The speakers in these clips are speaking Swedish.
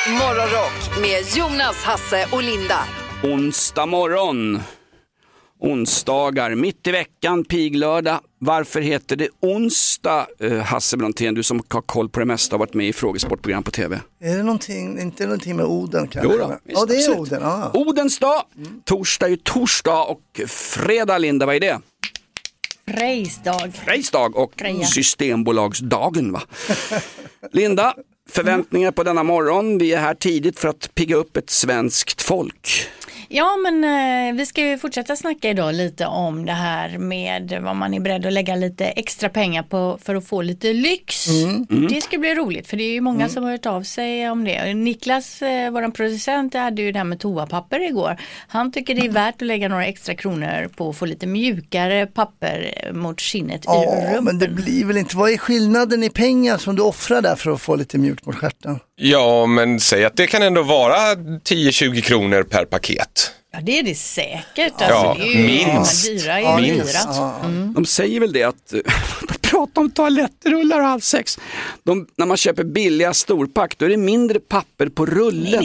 Morgonrock med Jonas, Hasse och Linda. Onsdag morgon. Onsdagar, mitt i veckan, piglördag. Varför heter det onsdag, Hasse Brontén, du som har koll på det mesta, har varit med i frågesportprogram på tv? Är det någonting, inte någonting med Oden kanske? Jo då, ja, det är absolut. Oden. Ah. Odens dag, torsdag är ju torsdag och fredag, Linda, vad är det? Frejsdag och Freja. Systembolagsdagen, va? Linda, förväntningar på denna morgon. Vi är här tidigt för att pigga upp ett svenskt folk. Ja, men vi ska ju fortsätta snacka idag lite om det här med vad man är beredd att lägga lite extra pengar på för att få lite lyx. Det ska bli roligt, för det är ju många som har hört av sig om det. Niklas, vår producent, hade ju det här med toapapper igår. Han tycker det är värt att lägga några extra kronor på att få lite mjukare papper mot skinnet i rumpen. Ja, men det blir väl inte. Vad är skillnaden i pengar som du offrar där för att få lite mjukt mot stjärten? Ja, men säg att det kan ändå vara 10-20 kronor per paket. Ja, det är det säkert. Ja, Alltså, det är ju, minst. Dyra är ju Minst. dyra. De säger väl det att prata om toalettrullar och allt sex. När man köper billiga storpack, då är det mindre papper på rullen.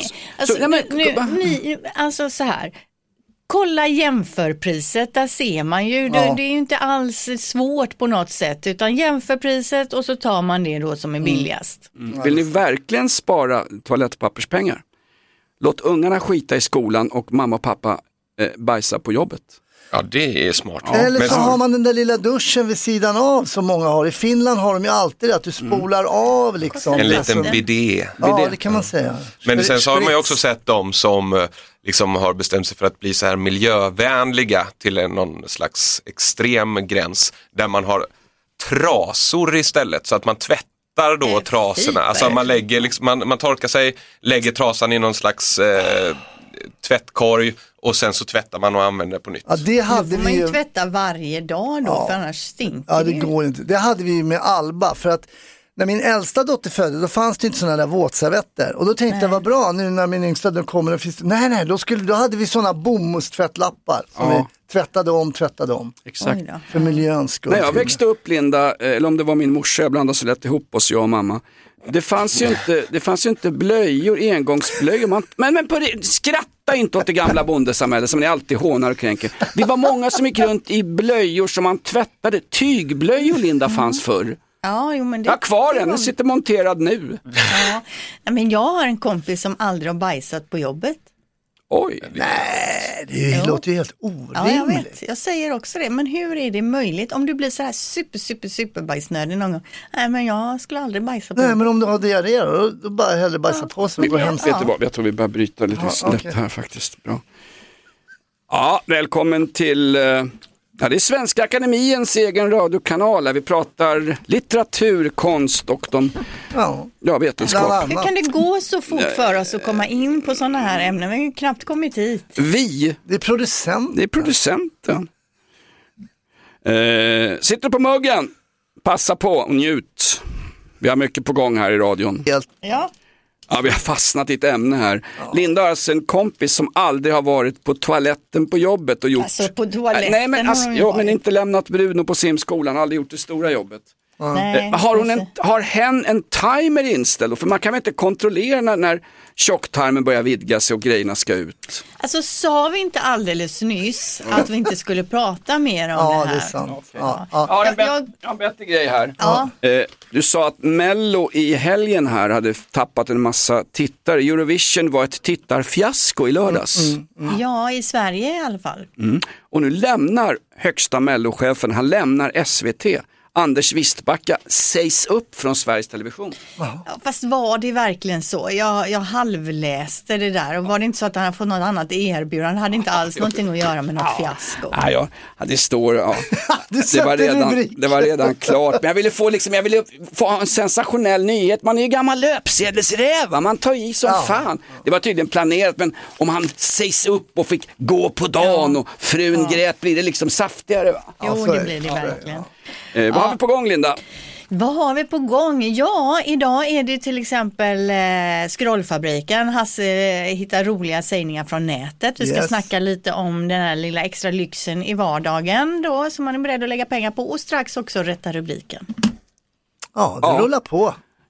Nej. Alltså så här. Kolla jämförpriset, där ser man ju, det är ju inte alls svårt på något sätt, utan jämförpriset och så tar man det då som är billigast. Vill ni verkligen spara toalettpapperspengar? Låt ungarna skita i skolan och mamma och pappa bajsa på jobbet. Ja, det är smart. Eller så har man den där lilla duschen vid sidan av som många har. I Finland har de ju alltid att du spolar av liksom. En liten bidé. Ja, det kan man säga. Men sen så har man ju också sett dem som liksom har bestämt sig för att bli så här miljövänliga till någon slags extrem gräns. Där man har trasor istället, så att man tvättar då trasorna. Alltså man lägger liksom, man torkar sig, lägger trasan i någon slags tvättkorg och sen så tvättar man och använder på nytt. Ja, det hade får man vi ju ju. tvätta varje dag då, för annars stinker Ja, det går inte. Det hade vi ju med Alba, för att när min äldsta dotter födde, då fanns det inte sådana där våtservetter. Och då tänkte jag, vad bra, nu när min yngsta då kommer och finns. Nej, då hade vi sådana bomullstvättlappar som vi tvättade om. Exakt. För miljöns skull. När jag växte upp, Linda, eller om det var min morsa, jag blandade så lätt ihop oss, jag och mamma. Det fanns ju inte blöjor, engångsblöjor. Men skratta inte åt det gamla bondesamhället som ni alltid hånar och kränker. Vi var många som gick runt i blöjor som man tvättade. Tygblöjor, Linda, fanns förr. Ja, jo, men det, Jag har kvar den, den sitter monterad nu. Ja, men jag har en kompis som aldrig har bajsat på jobbet. Oj. Nej, det låter ju helt orimligt. Ja, jag vet. Jag säger också det. Men hur är det möjligt? Om du blir så här super bajsnödig någon gång. Nej, men jag skulle aldrig bajsa på Nej, jobbet. men om du har diarré då bara hellre bajsa på sig och gå hem. Vet du vad, jag tror vi börjar bryta lite lätt här faktiskt. Bra. Ja, välkommen till... det är Svenska Akademiens egen radiokanal där vi pratar litteratur, konst och vetenskap. Hur kan det gå så fort för oss att komma in på sådana här ämnen? Vi har ju knappt kommit hit. Det är producenten. Sitter du på muggen? Passa på och njut. Vi har mycket på gång här i radion. Ja. Ja, vi har fastnat i ett ämne här. Ja. Linda har alltså en kompis som aldrig har varit på toaletten på jobbet och gjort... Alltså på toaletten Nej, men inte lämnat Bruno på simskolan, aldrig gjort det stora jobbet. Nej, har hen en timer inställd? För man kan väl inte kontrollera när tjocktarmen börjar vidga sig och grejerna ska ut. Alltså sa vi inte alldeles nyss att vi inte skulle prata mer om det här? Ja, det är sant. Okay. Jag har en bättre grej här. Ja. Du sa att Mello i helgen här hade tappat en massa tittare. Eurovision var ett tittarfiasko i lördags. Ja, i Sverige i alla fall. Och nu lämnar högsta Mello-chefen, han lämnar SVT. Anders Wistbacka sägs upp från Sveriges Television. Ja, fast var det verkligen så? Jag halvläste det där. Och var det inte så att han hade fått något annat erbjudande? Han hade inte alls någonting att göra med något fiasko. Ja, det står... Ja. det var redan klart. Men jag ville få en sensationell nyhet. Man är ju gammal löpsedelsräv. Man tar i som fan. Det var tydligen planerat. Men om han sägs upp och fick gå på dagen och frun grät, blir det liksom saftigare, va? Jo, det blir det verkligen. Vad har vi på gång, Linda? Vad har vi på gång? Ja, idag är det till exempel Scrollfabriken. Hasse hittar roliga sägningar från nätet. Vi ska snacka lite om den här lilla extra lyxen i vardagen då, som man är beredd att lägga pengar på. Och strax också rätta rubriken. Ja, det rullar på.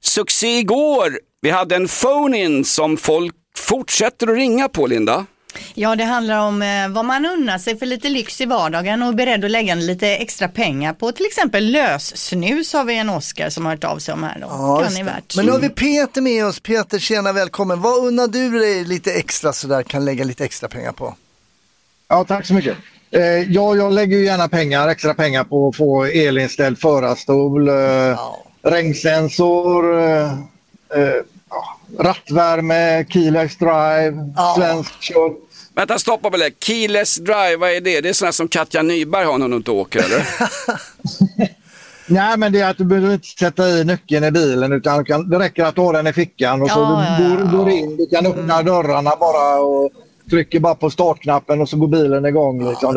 succé igår. Vi hade en phone-in som folk fortsätter att ringa på, Linda. Ja, det handlar om vad man unnar sig för lite lyx i vardagen och är beredd att lägga lite extra pengar på. Till exempel lössnus har vi en Oscar som har hört av sig om här då. Ja, Kan ni värt. men nu har vi Peter med oss. Peter, tjena, välkommen. Vad unnar du dig lite extra så där kan lägga lite extra pengar på? Ja, tack så mycket. Jag lägger ju gärna extra pengar på att få elinställd förarstol, regnsensor, rattvärme, keyless drive, svensk kött. Vänta, stoppa väl. Keyless drive, vad är det? Det är sådana som Katja Nyberg har när hon inte åker, eller? Nej, men det är att du behöver inte sätta i nyckeln i bilen, utan det räcker att ha den i fickan och så du går in, du kan öppna dörrarna bara och trycker bara på startknappen och så går bilen igång. Liksom.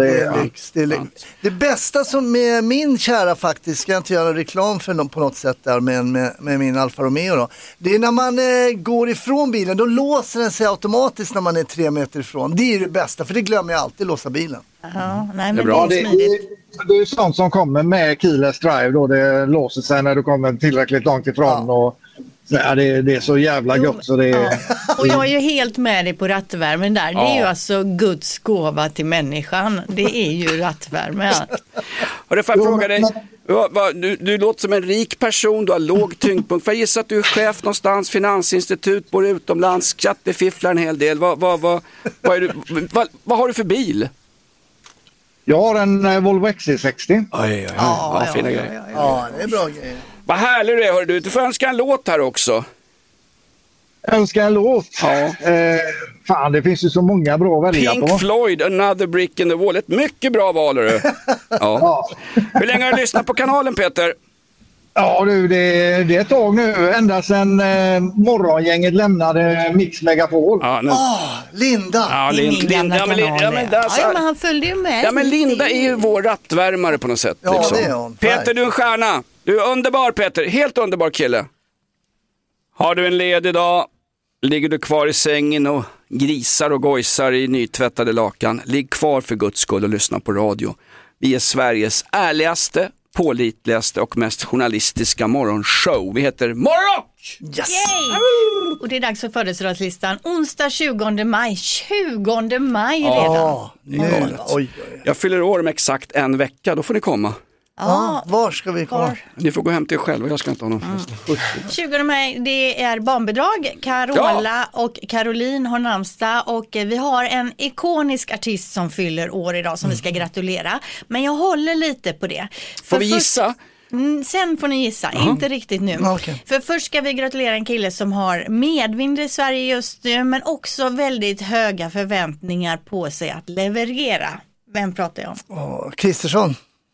Det bästa som med min kära faktiskt, ska jag inte göra reklam för någon på något sätt där med min Alfa Romeo då. Det är när man går ifrån bilen, då låser den sig automatiskt när man är 3 meter ifrån. Det är det bästa, för det glömmer jag alltid, låsa bilen. Ja, nej, men det är bra. Det är smidigt. Det är sånt som kommer med keyless drive då, det låser sig när du kommer tillräckligt långt ifrån och det är så jävla gott så det är... Och jag är ju helt med dig på rattvärmen där. Det är ju alltså Guds gåva till människan. Det är ju rattvärme. Och det får jag fråga dig, du låter som en rik person, du har låg tyngdpunkt. För jag gissar att du är chef någonstans, finansinstitut, bor utomlands, skattefifflar en hel del. Vad har du för bil? Jag har en Volvo XC60. Ja, fina grejer. Ja, det är bra grejer. Vad härlig du är, hör du. Du får önska en låt här också. Önska en låt? Ja. Fan, det finns ju så många bra att välja på. Pink Floyd, Another Brick in the Wall. Ett mycket bra val, du. Ja. Hur länge har du lyssnat på kanalen, Peter? Ja du, det är ett tag nu. Ända sedan morgongänget lämnade Mix Megapol. Linda! Ja, Linda. Men han följde ju med. Ja, men Linda är ju vår rattvärmare på något sätt. Ja, liksom. det är hon. Peter, du är en stjärna. Du är underbar, Peter. Helt underbar kille. Har du en ledig dag, ligger du kvar i sängen och grisar och gojsar i nytvättade lakan. Ligg kvar för Guds skull och lyssna på radio. Vi är Sveriges ärligaste, pålitligaste och mest journalistiska morgonshow. Vi heter Morgonrock! Yes! Yay! Och det är dags för födelsedagslistan. Onsdag 20 maj. 20 maj redan. Oj. Jag fyller år med exakt en vecka, då får ni komma. Var ska vi komma? Ni får gå hem till er själva, jag ska inte ha någon fest. 20 maj, det är barnbidrag. Carola och Caroline har namnsdag och vi har en ikonisk artist som fyller år idag som vi ska gratulera. Men jag håller lite på det. Får vi gissa? Sen får ni gissa, inte riktigt nu. Okay. För först ska vi gratulera en kille som har medvind i Sverige just nu, men också väldigt höga förväntningar på sig att leverera. Vem pratar jag om? Kristersson.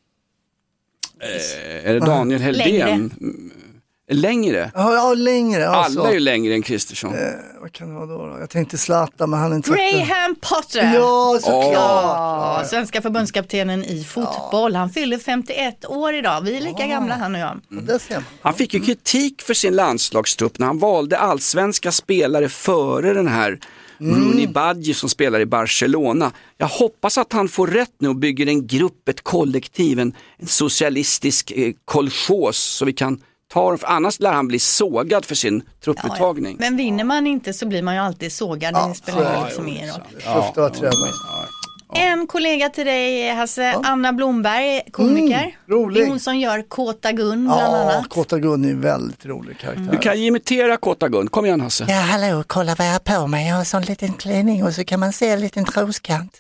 Är det Daniel Heldén? Längre? Ja, längre. Alltså. Alla är ju längre än Kristersson. Vad kan det vara då? Jag tänkte Zlatan, men han är inte... Graham Potter! Ja, såklart! Ja, svenska förbundskaptenen i fotboll. Han fyller 51 år idag. Vi är lika gamla, han och jag. Han fick ju kritik för sin landslagstrupp när han valde allsvenska spelare före den här Rooney Badji som spelar i Barcelona. Jag hoppas att han får rätt nu och bygger en grupp, ett kollektiv, en socialistisk kolchos så vi kan ta dem, för annars lär han bli sågad för sin trupputtagning. Men vinner man inte så blir man ju alltid sågad. Det spelar ju liksom ingen roll. En kollega till dig, Hasse, Anna Blomberg, komiker. Rolig. Det är hon som gör Kåta Gun bland annat. Kåta Gun är en väldigt rolig karaktär. Du kan imitera Kåta Gun. Kom igen, Hasse. Ja, hallå, kolla vad jag har på mig. Jag har en sån liten klänning och så kan man se en liten troskant.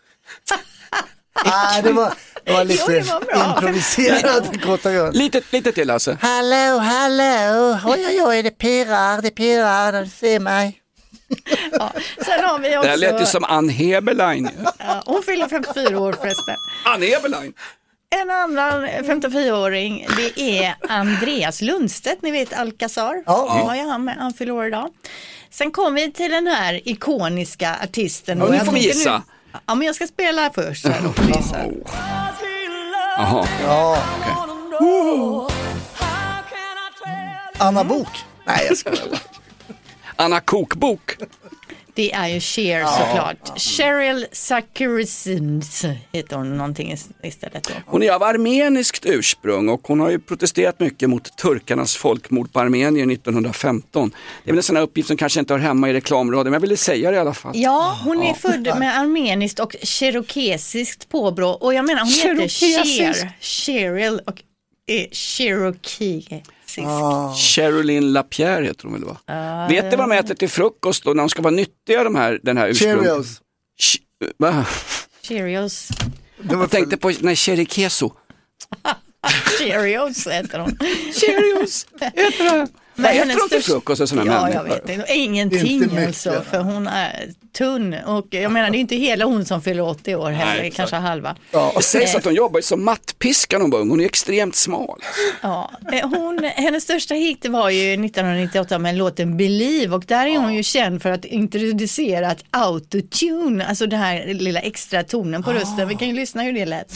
Det var lite improviserad Kåta Gun. Lite till, Hasse. Hallå. Oj, det pirrar när du ser mig. Sen har vi också... Det lät ju som Ann Heberlein. Hon fyller 54 år förresten. Ann Heberlein. En annan 54-åring, det är Andreas Lundstedt, ni vet Alcazar. Han fyller år idag. Sen kommer vi till den här ikoniska artisten. Nu får vi gissa. Ja, men jag ska spela först. Så Jaha. Anna Bok. Nej, jag skojar. Anna Kokbok. Det är ju Cher såklart. Cheryl Zakirisins heter hon någonting istället då. Hon är av armeniskt ursprung och hon har ju protesterat mycket mot turkarnas folkmord på Armenien 1915. Det är väl en sån här uppgift som kanske inte hör hemma i reklamradio, men jag ville säga det i alla fall. Ja, hon är född med armeniskt och cherokesiskt påbrå. Och jag menar, hon heter Cher, Cheryl och Cherokee. Sherilyn Lapierre heter hon väl, va? Vet du vad de äter till frukost då när de ska vara nyttiga den här ursprungliga? Cheerios. Va? Cheerios. Jag tänkte på cherikeso. Cheerios äter hon. Cheerios äter hon. Vad äter de till frukost och sådana människor? Jag vet inte. Ingenting alltså, för hon är tunn. Och jag menar, det är inte hela hon som fyller 80 år heller, kanske halva. Ja, och sägs att hon jobbar som mattpiska någon gång. Hon är extremt smal. Ja, hennes största hit var ju 1998 med låten Believe, och där är hon ju känd för att introducera ett autotune, alltså det här lilla extra tonen på rösten. Vi kan ju lyssna hur det lät.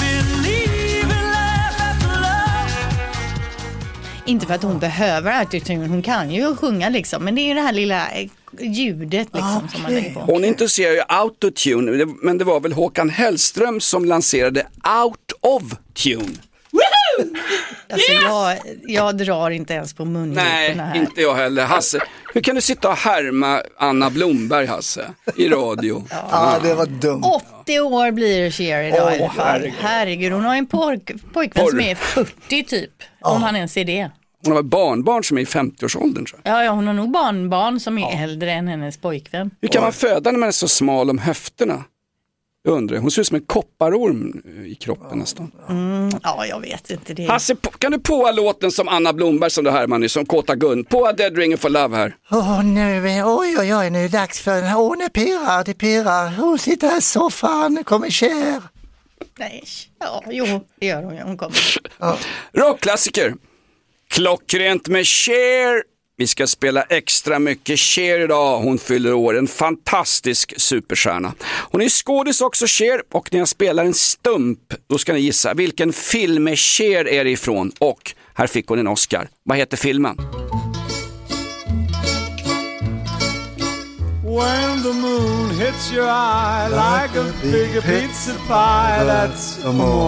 Inte för att hon behöver autotune, hon kan ju sjunga liksom, men det är ju det här lilla ljudet liksom som man lägger på. Hon introducerar ju autotune, men det var väl Håkan Hellström som lanserade Out of Tune. Alltså jag drar inte ens på munnen. Nej, inte jag heller. Hasse, hur kan du sitta och härma Anna Blomberg, Hasse, i radio? Ja, det var dumt. 80 år blir Cher idag i alla fall. Herregud, hon har en pojkvän som är 40 typ, om han ens är det. Hon har barnbarn som är i 50-årsåldern, tror jag. Ja, hon har nog barnbarn som är äldre än hennes pojkvän. Hur kan man föda när man är så smal om höfterna? Jag undrar, hon ser ut som en kopparorm i kroppen nästan. Ja, jag vet inte det. Hasse, kan du påa låten som Anna Blomberg som du här man är, som Kåta Gun? Påa Dead Ringer for Love här. Oj, nu är det dags för den här. Det pirrar. Hon sitter här i soffan, nu kommer Cher. Nej, det gör hon. Hon kommer. Rockklassiker. Klockrent med Cher. Vi ska spela extra mycket Cher idag. Hon fyller år, en fantastisk superstjärna. Hon är skådis också, Cher, och när jag spelar en stump, då ska ni gissa vilken film med Cher är det ifrån. Och här fick hon en Oscar. Vad heter filmen? When the moon hits your eye like a big pizza pie, that's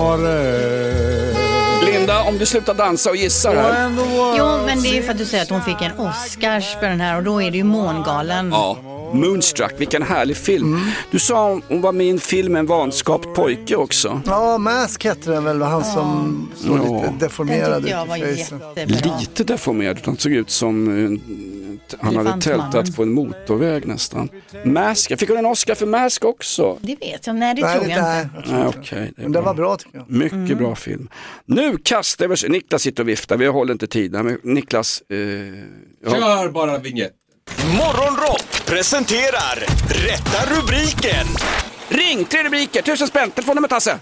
amore. Linda, om du slutar dansa och gissar här. Jo, men det är ju för att du säger att hon fick en Oscars för den här, och då är det ju Mångalen. Ja, Moonstruck, vilken härlig film. Du sa hon var med i en film, En vanskapt pojke också. Ja, Mask heter den väl, han som såg lite deformerad ut i jättebra. Lite deformerad, han såg ut som han hade tältat på en motorväg nästan. Mask, fick hon en Oscar för Mask också? Det vet jag, nej det tror jag inte. Nej, okej. Men det var bra tycker jag. Mycket bra film. Nu kastar vi, Niklas sitter och viftar, vi håller inte tid. Men Niklas, Kör bara vignett. Morgonrock presenterar Rätta rubriken. Ring 3 rubriker, 1000 spänn, telefonnummer Tasse.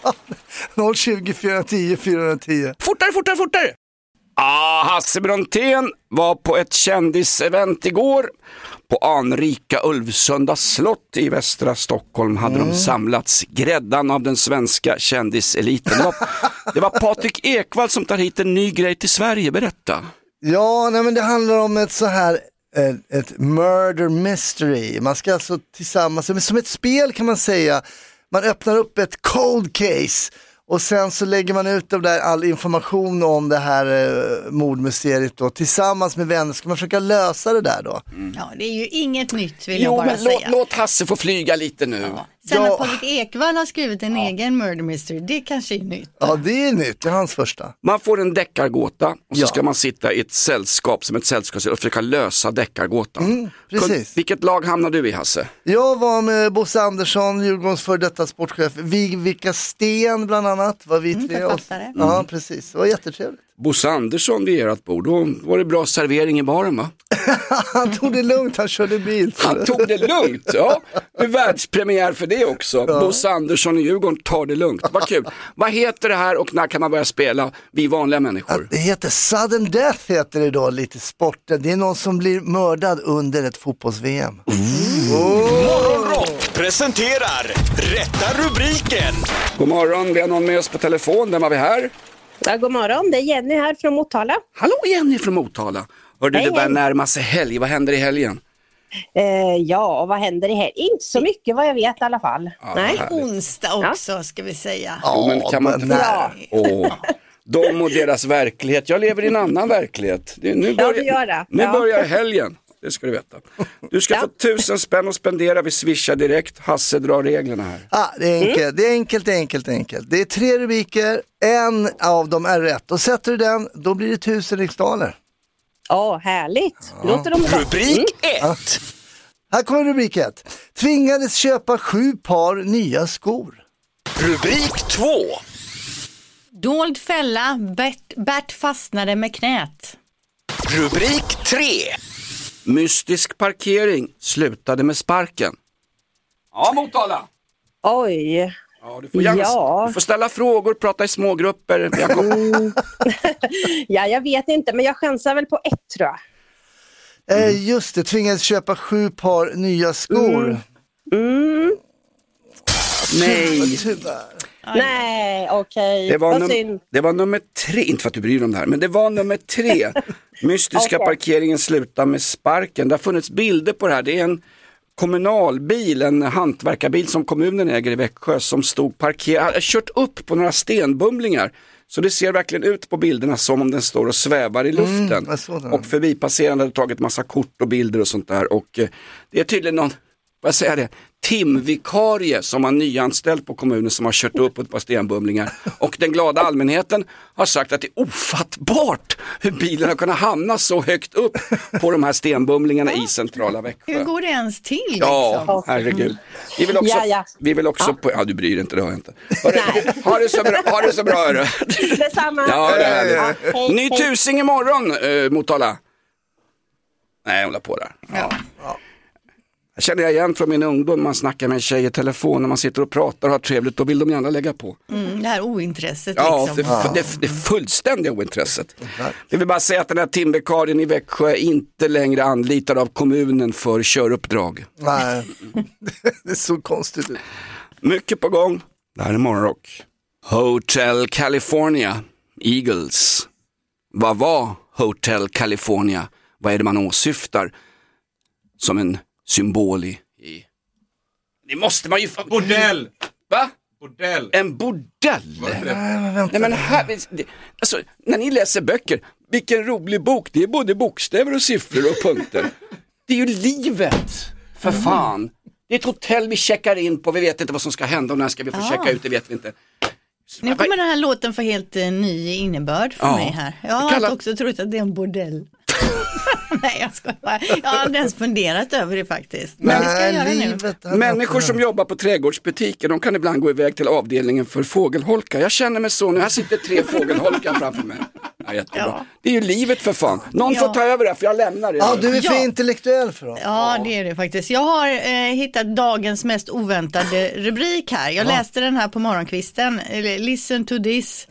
020 410 410. Fortare. Hasse Brontén var på ett kändisevent igår. På anrika Ulvsunda slott i västra Stockholm hade de samlats, gräddan av den svenska kändiseliten. Det var Patrik Ekwall som tar hit en ny grej till Sverige, berätta. Ja, nej, men det handlar om ett så här ett murder mystery. Man ska alltså tillsammans, som ett spel kan man säga, man öppnar upp ett cold case och sen så lägger man ut där all information om det här mordmysteriet då. Tillsammans med vänner ska man försöka lösa det där då. Ja, det är ju inget nytt vill jag bara säga. Låt Hasse få flyga lite nu. Ja. Sen att Patrik Ekwall har skrivit en egen murder mystery, det kanske är nytt. Ja, det är nytt, det är hans första. Man får en deckargåta och så ska man sitta i ett sällskap som ett sällskap och försöka lösa deckargåtan. Precis. Vilket lag hamnar du i, Hasse? Jag var med Bosse Andersson, Djurgårdens för detta sportchef. Vilka Sten bland annat var vi tre. Ja, precis. Det var jättetrevligt. Bosse Andersson vid ert bord, då var det bra servering i baren, va? Han tog det lugnt, han körde bil. Han tog det lugnt, ja. Det är världspremiär för det också. Ja. Bosse Andersson i Djurgården tar det lugnt. Vad kul. Vad heter det här och när kan man börja spela, vi vanliga människor? Ja, det heter Sudden Death, heter det då, lite sporten. Det är någon som blir mördad under ett fotbolls-VM. Morgonrock presenterar Rätta rubriken. God morgon, vi har någon med oss på telefon. Vem har vi här? Ja, god morgon, det är Jenny här från Motala. Hallå Jenny från Motala. Hörde, det börjar närma sig helg. Vad händer i helgen? Ja, vad händer i helgen? Inte så mycket vad jag vet i alla fall. Ja, Nej. Onsdag också ska vi säga. Ja, men kan man inte... De och deras verklighet. Jag lever i en annan verklighet. Nu börjar helgen. Det ska du veta. Du ska få 1000 spänn att spendera. Vi swishar direkt. Hasse drar reglerna här. Det är enkelt. Det är 3 rubriker. En av dem är rätt. Och sätter du den, då blir det 1000 riksdaler. Härligt. Låter de bra. Rubrik 1. Här kommer rubrik 1. Tvingades köpa 7 par nya skor. Rubrik 2. Dold fälla, Bert fastnade med knät. Rubrik 3. Mystisk parkering slutade med sparken. Ja, Motala. Oj. Ja, du får gärna, du får ställa frågor, prata i smågrupper. Jag vet inte, men jag chansar väl på 1 tror jag. Just det, tvingades köpa 7 par nya skor. Nej. Tyvärr. Nej, okej. Det var nummer 3, inte för att du bryr dig om det här, men det var nummer 3. Mystiska parkeringen slutar med sparken. Det har funnits bilder på det här. Det är en kommunalbil, en hantverkarbil som kommunen äger i Växjö som stod parkerad, kört upp på några stenbumlingar. Så det ser verkligen ut på bilderna som om den står och svävar i luften. Och förbipasserande hade tagit massa kort och bilder och sånt där. Och det är tydligen någon, timvikarie som har nyanställd på kommunen som har kört upp ett par stenbumlingar. Och den glada allmänheten har sagt att det är ofattbart hur bilen har kunnat hamna så högt upp på de här stenbumlingarna i centrala Växjö. Hur går det ens till? Liksom? Ja, herregud. Vi vill också på... Ja, du bryr dig inte, det har jag inte. Ha det så bra, hörru. Detsamma. Ja, det är det. Ny tusing imorgon, Motala. Nej, hålla på där. Ja. Jag känner jag igen från min ungdom, man snackar med en tjej i telefon när man sitter och pratar och har trevligt, då vill de gärna lägga på. Det här ointresset liksom. Det fullständiga ointresset. Det vill bara säga att den här timvikarien i Växjö är inte längre anlitad av kommunen för köruppdrag. Nej, det är så konstigt ut. Mycket på gång, det här är Morgonrock. Hotel California, Eagles. Vad var Hotel California? Vad är det man åsyftar som en symbol i... Det måste man ju... Bordell! Va? Bordell. En bordell? Nej, men här, alltså, när ni läser böcker, vilken rolig bok. Det är både bokstäver och siffror och punkter. Det är ju livet, för fan. Det är ett hotell vi checkar in på. Vi vet inte vad som ska hända och när ska vi få checka ut, det vet vi inte. Nu kommer den här låten få helt ny innebörd för mig här. Jag har också trott att det är en bordell. Nej, jag ska bara. Jag har inte ens funderat över det faktiskt. Men det ska jag göra nu. Människor som jobbar på trädgårdsbutiker, de kan ibland gå iväg till avdelningen för fågelholkar. Jag känner mig så nu, här sitter 3 fågelholkar framför mig. Ja, jättebra. Ja. Det är ju livet för fan. Någon får ta över det, för jag lämnar det. Ja, du är för intellektuell för dem. Ja, det är det faktiskt. Jag har hittat dagens mest oväntade rubrik här. Jag läste den här på morgonkvisten. Listen to this.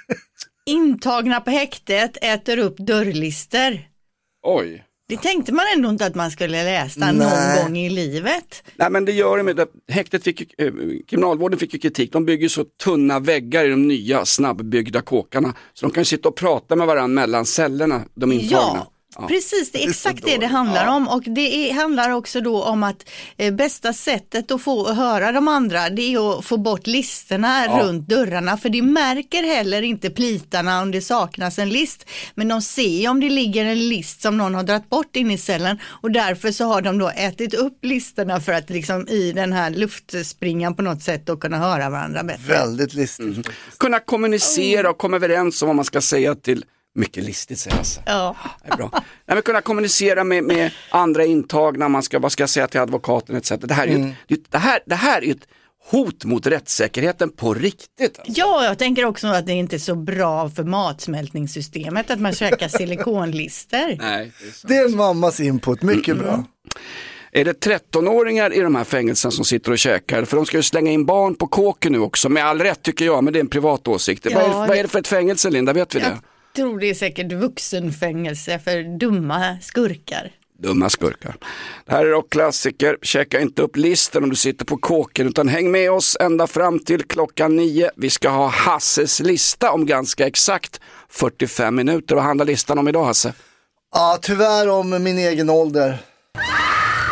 Intagna på häktet äter upp dörrlister. Oj. Det tänkte man ändå inte att man skulle läsa någon gång i livet. Nej, men det gör det med häktet kriminalvården fick ju kritik. De bygger så tunna väggar i de nya snabbbyggda kåkarna så de kan sitta och prata med varandra mellan cellerna, de intagna. Ja, precis, det är exakt det handlar om, och det handlar också då om att bästa sättet att få höra de andra, det är att få bort listerna runt dörrarna, för det märker heller inte plitarna om det saknas en list, men de ser om det ligger en list som någon har dragit bort in i cellen, och därför så har de då ätit upp listerna för att liksom i den här luftspringan på något sätt då kunna höra varandra bättre. Väldigt listigt. Kunna kommunicera och komma överens om vad man ska säga till. Mycket listigt, säger Hasse. Ja. Det är bra. Men kunna kommunicera med andra intagna, vad ska jag säga till advokaten etc. Det här är ju ett hot mot rättssäkerheten på riktigt. Alltså. Ja, jag tänker också att det inte är så bra för matsmältningssystemet att man käkar silikonlister. Nej, det är en mammas input, mycket bra. Är det 13-åringar i de här fängelserna som sitter och käkar? För de ska ju slänga in barn på kåken nu också, med all rätt tycker jag, men det är en privat åsikt. Ja, vad är det för ett fängelse, Linda, vet vi det? Jag tror det är säkert vuxenfängelse för dumma skurkar. Dumma skurkar. Det här är rockklassiker. Checka inte upp listan om du sitter på kåken, utan häng med oss ända fram till 9:00. Vi ska ha Hasses lista om ganska exakt 45 minuter. Vad handlar listan om idag, Hasse? Ja, tyvärr om min egen ålder.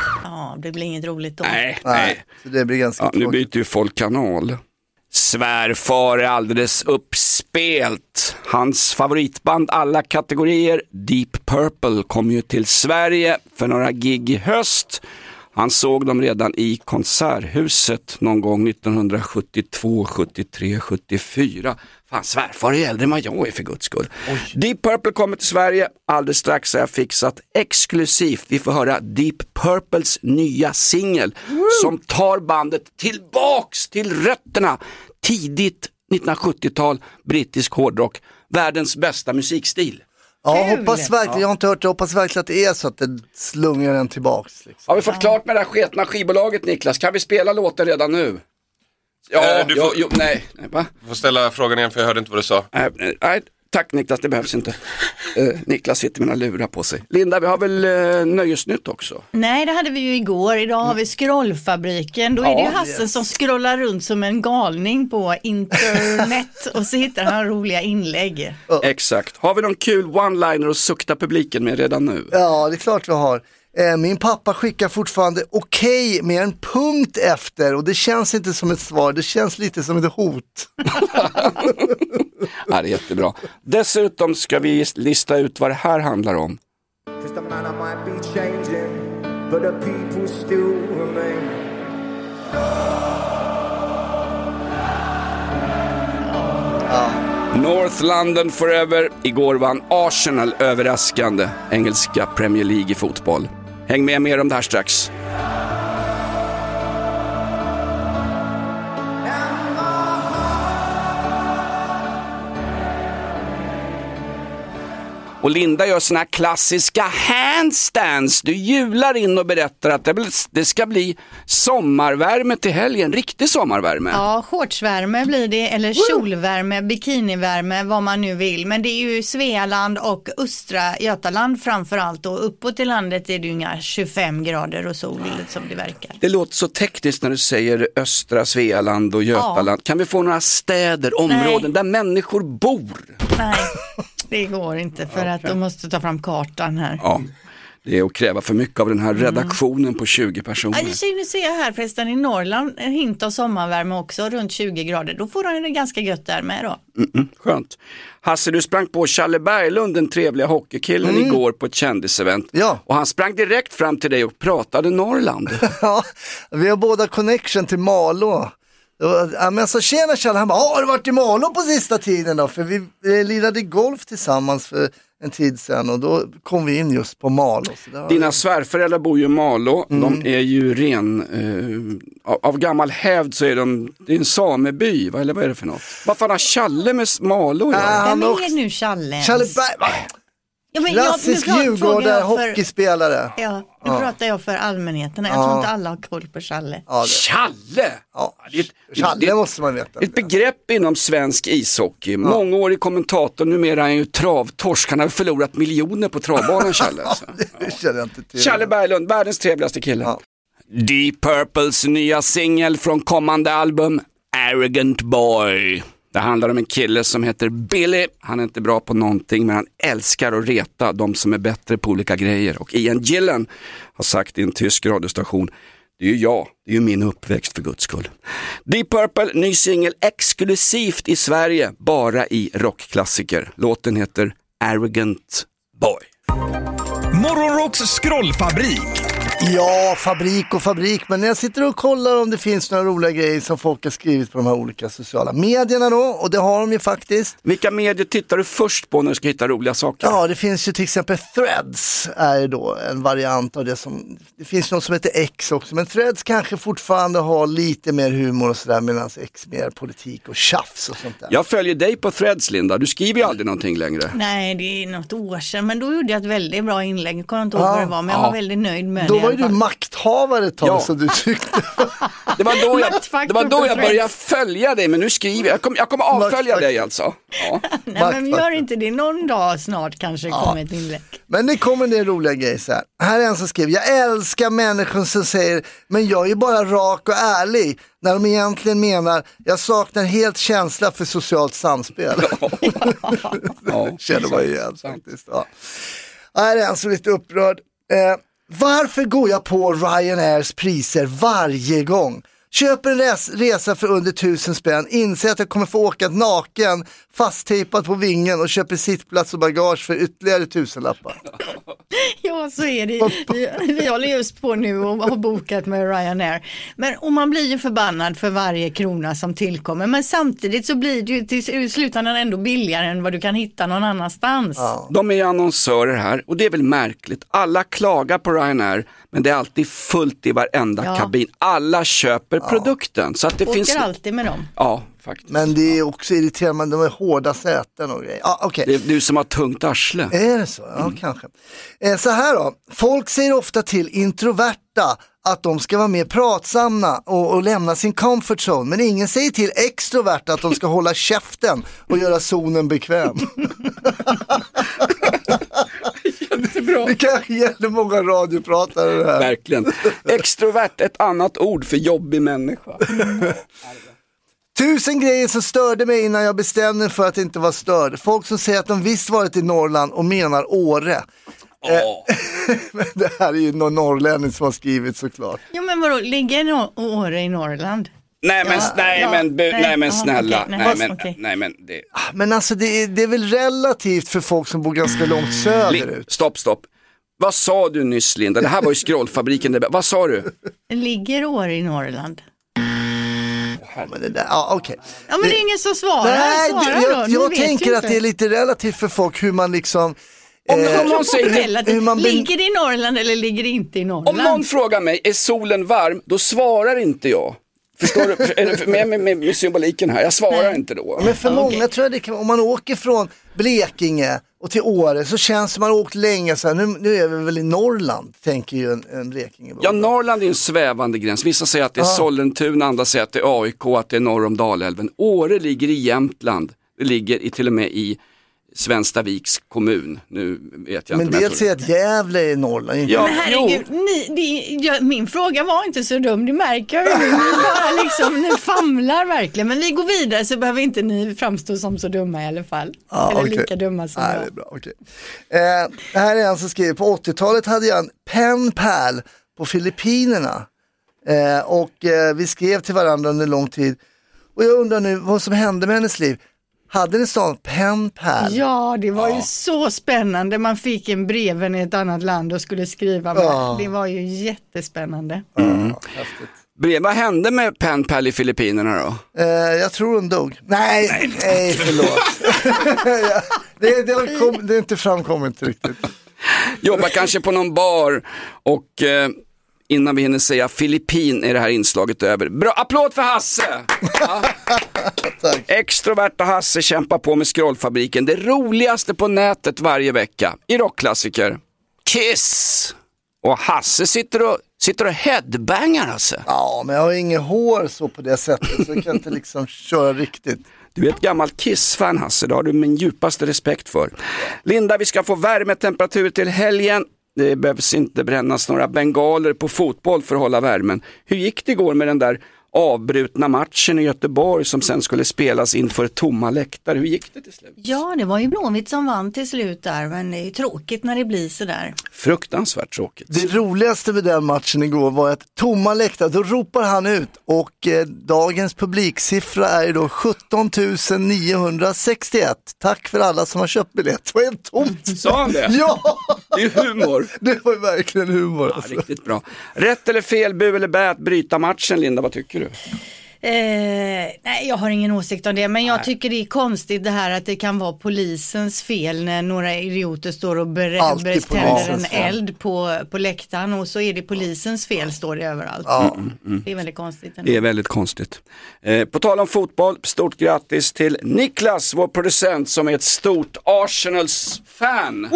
det blir inget roligt då. Nej. Så det blir ganska nu byter ju folk kanal. Svärfar är alldeles uppspelt. Hans favoritband alla kategorier, Deep Purple, kom ju till Sverige för några gig i höst. Han såg dem redan i Konserthuset någon gång 1972, 73, 74. Fan, svärfar är äldre än vad jag är för guds skull. Deep Purple kommer till Sverige. Alldeles strax har jag fixat exklusivt. Vi får höra Deep Purples nya singel som tar bandet tillbaks till rötterna. Tidigt 1970-tal, brittisk hårdrock. Världens bästa musikstil. Ja, hoppas verkligen, jag har inte hört det, hoppas verkligen att det är så att det slungar den tillbaks. Liksom. Har vi fått klart med det här sketna skivbolaget, Niklas? Kan vi spela låten redan nu? Ja, nej. Va? Du får ställa frågan igen för jag hörde inte vad du sa. Nej, tack Niklas, det behövs inte. Niklas sitter med några lurar på sig. Linda, vi har väl nöjesnytt också? Nej, det hade vi ju igår. Idag har vi Scrollfabriken. Då är det ju Hasse som scrollar runt som en galning på internet och så hittar han roliga inlägg. Exakt. Har vi någon kul one-liner att sukta publiken med redan nu? Ja, det är klart vi har. Min pappa skickar fortfarande okej med en punkt efter och det känns inte som ett svar, det känns lite som ett hot. Ja, det är jättebra. Dessutom ska vi lista ut vad det här handlar om. North London Forever. Igår vann Arsenal överraskande engelska Premier League i fotboll. Häng med mer om det här strax. Och Linda gör såna här klassiska handstands. Du hjular in och berättar att det ska bli sommarvärme till helgen. Riktig sommarvärme. Ja, shortsvärme blir det. Eller kjolvärme, bikinivärme, vad man nu vill. Men det är ju Svealand och östra Götaland framförallt. Och uppåt i landet är det ju inga 25 grader och sol som det verkar. Det låter så tekniskt när du säger östra Svealand och Götaland. Ja. Kan vi få några städer, områden där människor bor? Nej. Det går inte för att de måste ta fram kartan här. Ja, det är att kräva för mycket av den här redaktionen på 20 personer. Ja, nu ser jag här förresten i Norrland en hint av sommarvärme också, runt 20 grader. Då får de det ganska gött där med då. Skönt. Hasse, du sprang på Challe Berglund, den trevliga hockeykillen, igår på ett kändisevent. Ja. Och han sprang direkt fram till dig och pratade Norrland. Ja, vi har båda connection till Malå. Ja, men så tjena Challe, han bara, har du varit i Malå på sista tiden då? För vi lirade golf tillsammans för en tid sedan och då kom vi in just på Malå. Dina svärföräldrar bor ju i Malå, de är ju av gammal hävd så är det är en sameby, eller vad är det för något? Vad fan har Challe med Malå? Vem är nu Challe? Challe klassisk Djurgårdare, hockeyspelare. Ja, nu pratar jag för allmänheten. Jag tror inte alla har koll på Challe. Ja, Challe! Ja, Challe måste man veta. Ett begrepp inom svensk ishockey. Många år i kommentator, numera är han ju travtorsk. Han har förlorat miljoner på travbanan, Challe. Det känner jag inte till. Challe Berglund, världens trevligaste kille. Ja. Deep Purples nya singel från kommande album, Arrogant Boy. Det handlar om en kille som heter Billy. Han är inte bra på någonting, men han älskar att reta de som är bättre på olika grejer. Och Ian Gillan har sagt i en tysk radiostation, det är ju jag, det är ju min uppväxt för guds skull. Deep Purple, ny singel exklusivt i Sverige, bara i rockklassiker. Låten heter Arrogant Boy. Morgonrocks scrollfabrik. Ja, fabrik, men när jag sitter och kollar om det finns några roliga grejer som folk har skrivit på de här olika sociala medierna då, och det har de ju faktiskt. Vilka medier tittar du först på när du ska hitta roliga saker? Ja, det finns ju till exempel Threads är då en variant av det det finns något som heter X också, men Threads kanske fortfarande har lite mer humor och sådär, medan X mer politik och tjafs och sånt där. Jag följer dig på Threads, Linda, du skriver ju aldrig någonting längre. Nej, det är något år sedan, men då gjorde jag ett väldigt bra inlägg, jag kommer inte ihåg vad det var, men jag var väldigt nöjd med det. Då var ju du makthavare ett tag, så du tyckte. Det var då jag började följa dig, men nu skriver jag kommer avfölja dig alltså. Ja. Nej, men vi gör inte det. Någon dag snart kanske kommer ett inlägg. Men det kommer en del roliga grejer så här. Här är en som skriver, jag älskar människor som säger, men jag är ju bara rak och ärlig. När de egentligen menar, jag saknar helt känsla för socialt samspel. Känner man ju igen faktiskt. Ja. Här är en som är lite upprörd. Varför går jag på Ryanairs priser varje gång? Köper en resa för under 1000 spänn, inser att jag kommer få åka naken, fasttejpad på vingen och köper sittplats och bagage för ytterligare 1000 lappar. Ja, så är det. Vi håller just på nu och har bokat med Ryanair. Och man blir ju förbannad för varje krona som tillkommer. Men samtidigt så blir det ju till slutändan ändå billigare än vad du kan hitta någon annanstans. Ja. De är annonsörer här och det är väl märkligt. Alla klagar på Ryanair, men det är alltid fullt i varenda kabin. Alla köper produkten. Så att det åker alltid med dem. Ja, faktiskt. Men det är också irriterande, de är hårda säten och grejer. Okay. Det är du som har tungt arsle. Är det så? Ja, kanske. Så här då, folk säger ofta till introverta att de ska vara mer pratsamma och lämna sin comfort zone. Men ingen säger till extroverta att de ska hålla käften och göra zonen bekväm. Jättebra. Det kanske gäller många radiopratare det här. Verkligen. Extrovert, ett annat ord för jobbig människa. 1000 grejer som störde mig innan jag bestämde mig för att inte vara störd. Folk som säger att de visst varit i Norrland och menar Åre. Det här är ju någon norrlänning som har skrivit såklart. Ja, men vadå, ligger Åre i Norrland? Nej men snälla. Men alltså det är väl relativt för folk som bor ganska långt söderut. Stopp. Vad sa du nyss, Linda? Det här var ju Scrollfabriken. Vad sa du? Ligger Åre i Norrland? Men det men det är ingen som svarar. Nej, jag tänker att det är lite relativt för folk hur man liksom... Ligger det i Norrland eller ligger det inte i Norrland? Om någon frågar mig, är solen varm? Då svarar inte jag. Förstår du? Med symboliken här. Jag svarar inte då. Men för många tror jag det kan, om man åker från Blekinge och till Åre så känns det man har åkt länge så här, nu är vi väl i Norrland, tänker ju en Blekinge. Ja, Norrland är en svävande gräns. Vissa säger att det är Sollentuna, andra säger att det är AIK, att det är norr om Dalälven. Åre ligger i Jämtland. Det ligger till och med i Svenstaviks kommun. Nu vet jag men inte. Men det säger att Gävle är Norrland. Ja, men herregud, min fråga var inte så dum, det märker jag ju. Ni bara liksom, ni famlar verkligen. Men vi går vidare så behöver inte ni framstå som så dumma i alla fall. Eller lika dumma som jag. Det är bra, okay. Här är en som skriver, på 80-talet hade jag en penpal på Filippinerna. Och vi skrev till varandra under lång tid. Och jag undrar nu vad som hände med hennes liv. Hade ni sån penpal? Ja, det var ju så spännande. Man fick en breven i ett annat land och skulle skriva med. Det var ju jättespännande. Brev, vad hände med penpal i Filippinerna då? Jag tror hon dog. Nej, förlåt. det är inte framkommit riktigt. Jobbar kanske på någon bar och... innan vi hinner säga Filippin är det här inslaget över. Bra, applåd för Hasse! Ja. Extroverta Hasse kämpar på med Scrollfabriken. Det roligaste på nätet varje vecka. I rockklassiker. Kiss! Och Hasse sitter och headbangar, Hasse. Ja, men jag har inget hår så på det sättet. Så jag kan inte liksom köra riktigt. Du är ett gammalt Kiss-fan, Hasse. Det har du min djupaste respekt för. Linda, vi ska få värmetemperatur till helgen. Det behövs inte brännas några bengaler på fotboll för att hålla värmen. Hur gick det igår med den där avbrutna matchen i Göteborg som sen skulle spelas inför tomma läktare? Hur gick det till slut? Ja, det var ju Blåvitt som vann till slut där, men det är tråkigt när det blir sådär. Fruktansvärt tråkigt. Det roligaste med den matchen igår var att tomma läktare, då ropar han ut och dagens publiksiffra är då 17 961. Tack för alla som har köpt biljett. Det var helt tomt. Sa han det? Ja! Det är humor. Det var verkligen humor. Ja, riktigt bra. Rätt eller fel, bu eller bä att bryta matchen, Linda, vad tycker du? Nej, jag har ingen åsikt om det, men jag tycker det är konstigt det här att det kan vara polisens fel när några idioter står och tänder en eld på läktaren och så är det polisens fel, står det överallt. Det är väldigt konstigt ändå. Det är väldigt konstigt. På tal om fotboll, stort grattis till Niklas, vår producent, som är ett stort Arsenals-fan.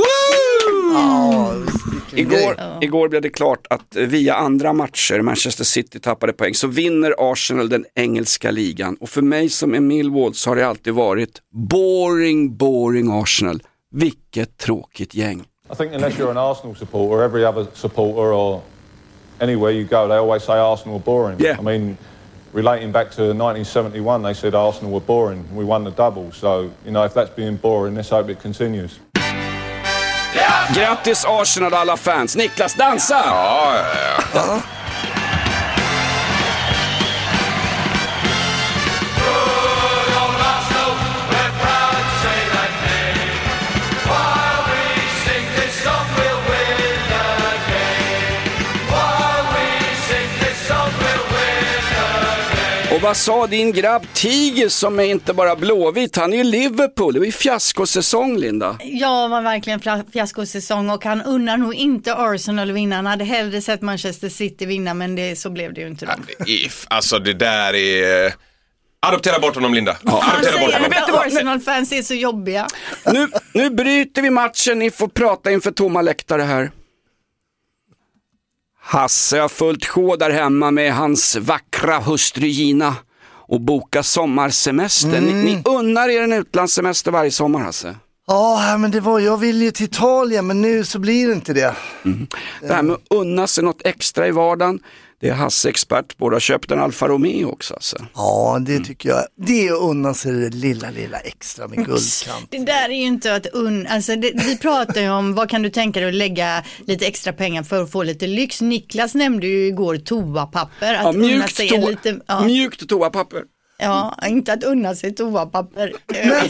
Igår blev det klart att via andra matcher, Manchester City tappade poäng, så vinner Arsenal den engelska ligan. Och för mig som är Millwall så har det alltid varit boring Arsenal. Vilket tråkigt gäng. I think unless you're an Arsenal supporter, every other supporter or anywhere you go, they always say Arsenal are boring. Yeah. I mean, relating back to 1971, they said Arsenal were boring. We won the double. So, you know, if that's being boring, let's hope it continues. Grattis Arsenal och alla fans. Niklas, dansa! Ja. Och vad sa din grabb Tiger som är inte bara blåvit, han är ju Liverpool, det var ju fiaskosäsong, Linda. Ja, var verkligen fiaskosäsong och han unnar nog inte Arsenal vinna. Han hade hellre sett Manchester City vinna, men så blev det ju inte. Alltså det där är... Adoptera bort honom, Linda. Han säger att Arsenal-fans är så jobbiga. Nu bryter vi matchen, ni får prata inför tomma läktare här. Hasse har fullt sjå där hemma med hans vackra hustru Gina och boka sommarsemester. Ni unnar er en utlandssemester varje sommar, Hasse? Ja, men jag vill ju till Italien, men nu så blir det inte det. Det här med att unna sig något extra i vardagen, det är Hasse expert på. Du har köpt en Alfa Romeo också, alltså. Ja, det tycker jag. Det är att unna sig det lilla extra med guldkant. Det där är ju inte att vi pratar ju om vad kan du tänka dig att lägga lite extra pengar för att få lite lyx. Niklas nämnde ju igår toapapper. Att unna sig lite, mjukt toapapper. Ja, inte att unna sig toapapper. Lite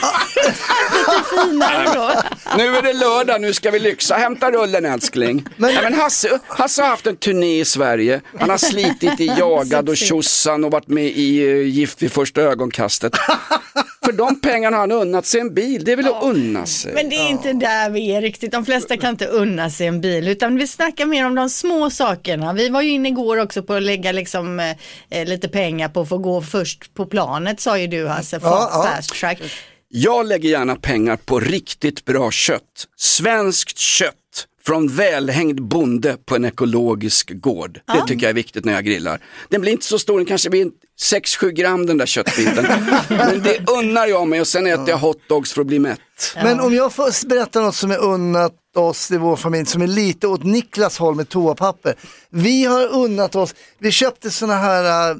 finare då. Nu är det lördag, nu ska vi lyxa. Hämta rullen, älskling. Men Hasse har haft en turné i Sverige. Han har slitit i Jagad och Tjossan och varit med i Gift vid första ögonkastet. För de pengarna har han unnat sig en bil. Det är väl att unna sig. Men det är inte där vi är riktigt. De flesta kan inte unna sig en bil. Utan vi snackar mer om de små sakerna. Vi var ju inne igår också på att lägga liksom, lite pengar på att få gå först på planet, sa ju du, Hasse. Fast track. Jag lägger gärna pengar på riktigt bra kött. Svenskt kött från välhängd bonde på en ekologisk gård. Det tycker jag är viktigt när jag grillar. Den blir inte så stor, den kanske blir 6-7 gram den där köttbiten. Men det unnar jag mig och sen äter jag hotdogs för att bli mätt. Men om jag får berätta något som är unnat oss i vår familj, som är lite åt Niklas håll med toapapper. Vi har unnat oss, vi köpte såna här,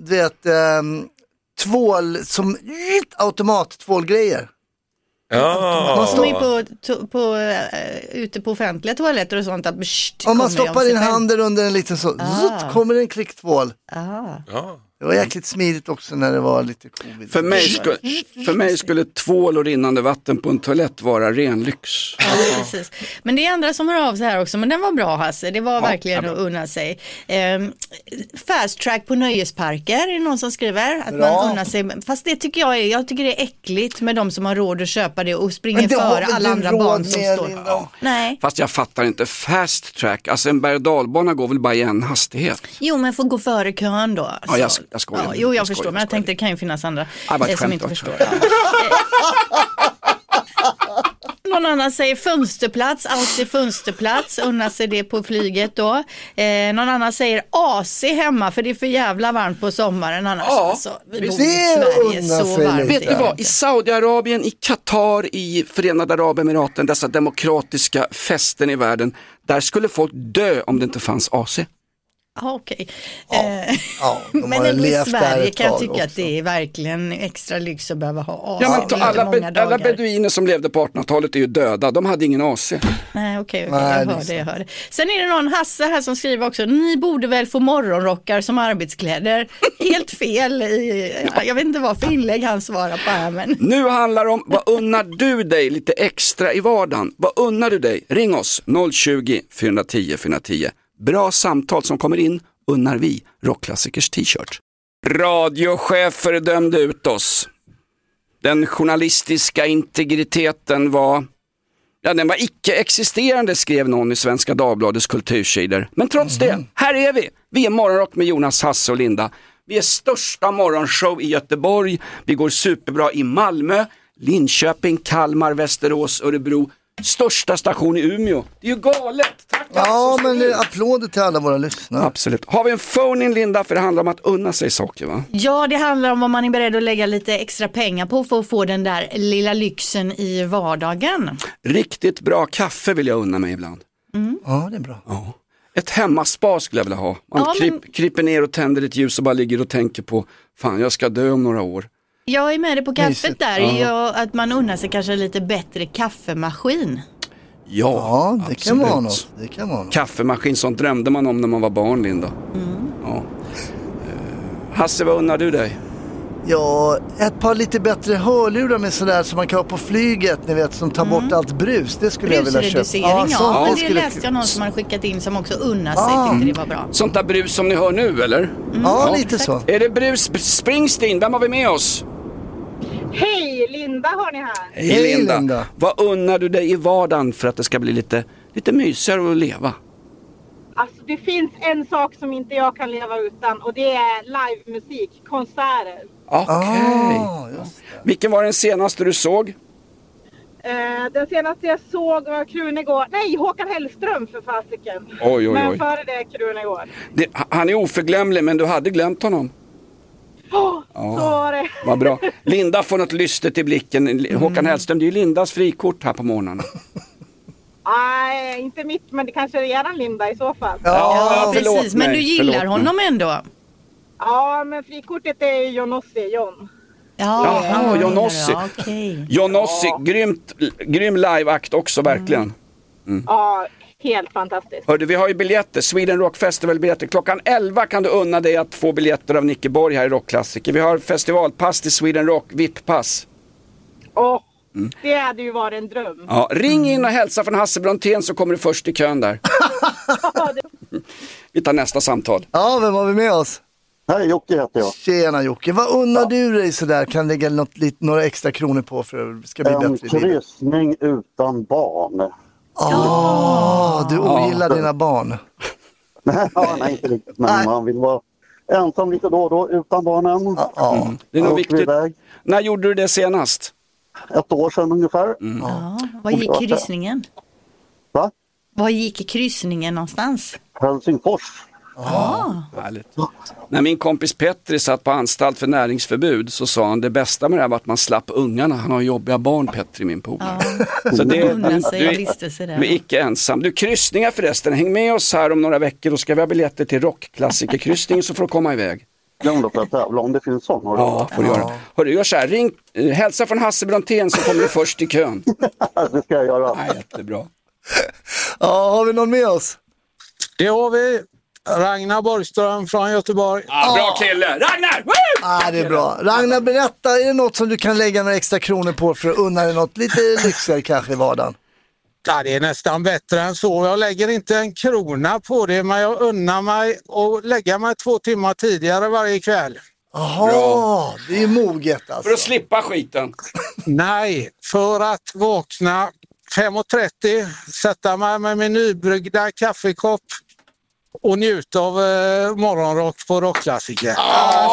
tvål som automattvålgrejer. Man står ju ute på offentliga toaletter och sånt. Om man stoppar in handen under en liten så kommer det en klicktvål. Det var jäkligt smidigt också när det var lite covid. För mig skulle tvål och rinnande vatten på en toalett vara ren lyx. Ja, precis. Men det är andra som hör av sig här också. Men den var bra, Hasse. Det var verkligen att unna sig. Fast track på nöjesparker är det någon som skriver. Att man unnar sig. Fast det tycker jag tycker det är äckligt med de som har råd att köpa det och springer före alla andra barn som står. Nej. Fast jag fattar inte. Fast track. Alltså en berg- och dalbana går väl bara i en hastighet. Jo, men får gå före kön då. Alltså. Ja, jag skojar. Ja, jo, jag förstår, men jag tänkte det kan ju finnas andra som inte förstår. Någon annan säger fönsterplats, alltid fönsterplats, unnar sig det på flyget då. Någon annan säger AC hemma för det är för jävla varmt på sommaren annars. Vi bor i Sverige så varmt. Vet du vad, i Saudiarabien, i Qatar, i Förenade Arabemiraten, dessa demokratiska fästen i världen, där skulle folk dö om det inte fanns AC. Okej. Men i Sverige kan jag tycka att det är verkligen extra lyx att behöva ha AC. Ja, men alla beduiner som levde på 1800-talet är ju döda. De hade ingen AC. Nej, okej. Jag hörde. Sen är det någon Hasse här som skriver också, ni borde väl få morgonrockar som arbetskläder. Helt fel. Jag vet inte vad för inlägg han svarar på här. Men... Nu handlar det om, vad unnar du dig lite extra i vardagen? Vad unnar du dig? Ring oss 020 410 410. Bra samtal som kommer in unnar vi Rockklassikers t-shirt. Radiochefer dömde ut oss. Den journalistiska integriteten var icke-existerande, skrev någon i Svenska Dagbladets kultursidor. Men trots det, här är vi. Vi är Morgonrock med Jonas, Hasse och Linda. Vi är största morgonshow i Göteborg. Vi går superbra i Malmö, Linköping, Kalmar, Västerås, Örebro. Största station i Umeå. Det är ju galet. Tack. Ja, men applåder till alla våra lyssnare. Absolut. Har vi en phone-in, Linda, för det handlar om att unna sig saker, va? Ja, det handlar om vad man är beredd att lägga lite extra pengar på för att få den där lilla lyxen i vardagen. Riktigt bra kaffe vill jag unna mig ibland. Ja, det är bra. Ja. Ett hemmaspa skulle jag vilja ha. Man kryper ner och tänder ett ljus och bara ligger och tänker på, fan, jag ska dö om några år. Jag är med dig på kaffet där, att man unnar sig kanske lite bättre kaffemaskin. Ja, det absolut. kan vara något. Det kan vara något. Kaffemaskin, sånt drömde man om när man var barn, Linda. Ja. Hasse, vad unnar du dig? Ja, ett par lite bättre hörlurar med sådär som man kan ha på flyget, ni vet, som tar bort allt brus. Det skulle jag vilja köpa. Brusreducering, det läste jag någon som har skickat in som också unnar sig, tyckte det var bra. Sånt där brus som ni hör nu, eller? Ja, lite så. Är det brus Springsteen? Vem har vi med oss? Hej, Linda har ni här. Hej Linda. Vad unnar du dig i vardagen för att det ska bli lite mysigare att leva? Alltså det finns en sak som inte jag kan leva utan och det är livemusik, konserter. Okej. Vilken var den senaste du såg? Den senaste jag såg var Krunegård. Nej, Håkan Hellström för fasiken. Oj. Men före det Krunegård. Han är oförglömlig, men du hade glömt honom. Så var det. Vad bra. Linda får något lystet i blicken. Håkan Hellström, det är ju Lindas frikort här på morgonen. Nej, inte mitt, men det kanske är eran Linda i så fall. Ja, precis. Men du gillar honom ändå? Ja, men frikortet är Johnossi, John. Jaha, Johnossi. Okay. Johnossi, grym live-akt också, verkligen. Ja, helt fantastiskt. Hörde, vi har ju biljetter, Sweden Rock Festival-biljetter. Klockan 11 kan du unna dig att få biljetter av Nicke Borg här i Rockklassiker. Vi har festivalpass till Sweden Rock, VIP-pass. Det hade ju varit en dröm. Ja, ring in och hälsa från Hasse Brontén så kommer du först i kön där. Vi tar nästa samtal. Ja, vem har vi med oss? Hej, Jocke heter jag. Tjena Jocke, vad unnar du dig sådär? Kan lägga några extra kronor på för att det ska bli bättre? En kryssning utan barn. Du ogillar dina barn. Nej, inte riktigt. Men man vill vara ensam lite då och då utan barnen. Det är nog viktigt. När gjorde du det senast? 1 år sedan ungefär. Vad gick kryssningen? Va? Vad gick kryssningen någonstans? Helsingfors. Härligt. När min kompis Petri satt på anstalt för näringsförbud så sa han det bästa med det här var att man slapp ungarna. Han har jobbiga barn, Petri, min polare. Så du är icke ensam. Du, kryssningar förresten, häng med oss här om några veckor. Då ska vi ha biljetter till rockklassikerkryssningen så får du komma iväg. Ja, för att tävla om det finns sån. Ja, får du göra. Hörru, gör så här, ring, hälsa från Hasse Brontén så kommer du först i kön. Det ska jag göra. Ja, jättebra. Ja, har vi någon med oss? Det har vi. Ragnar Borgström från Göteborg. Bra kille. Ragnar! Det är bra. Ragnar, berätta, är det något som du kan lägga några extra kronor på för att unna dig något lite lyxigare kanske i vardagen? Ja, det är nästan bättre än så. Jag lägger inte en krona på det, men jag unnar mig att lägga mig 2 timmar tidigare varje kväll. Jaha, det är moget alltså. För att slippa skiten? Nej, för att vakna 5:30, sätta mig med min nybryggda kaffekopp och njuta av morgonrock på Rockklassiker. Det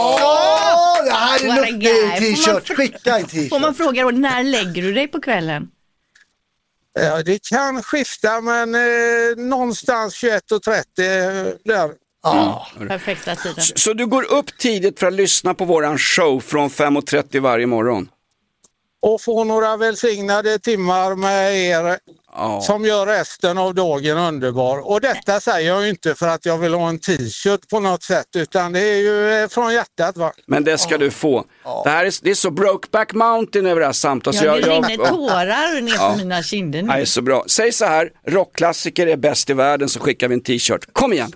här är en t-shirt. Skicka en t-shirt. Får man fråga då, när lägger du dig på kvällen? Ja, det kan skifta, men någonstans 21:30 där. Perfekta tiden. Så du går upp tidigt för att lyssna på våran show från 5:30 varje morgon? Och få några välsignade timmar med er som gör resten av dagen underbar. Och detta säger jag ju inte för att jag vill ha en t-shirt på något sätt, utan det är ju från hjärtat, va? Men det ska du få. Det är så Brokeback Mountain över det här samtalet. Ja, det rinner tårar ner från mina kinder nu. Det är så bra. Säg så här, rockklassiker är bäst i världen, så skickar vi en t-shirt. Kom igen.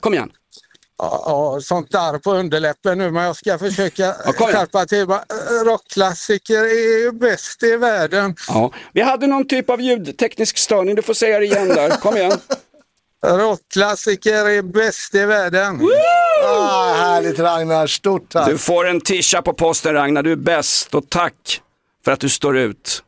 Ja, sånt där på underläppen nu, men jag ska försöka skärpa till. Rockklassiker är bäst i världen. Ja, vi hade någon typ av ljudteknisk störning, du får säga det igen där. Kom igen. Rockklassiker är bäst i världen. Härligt Ragnar, stort tack. Du får en t-shirt på posten, Ragnar, du är bäst, och tack för att du står ut.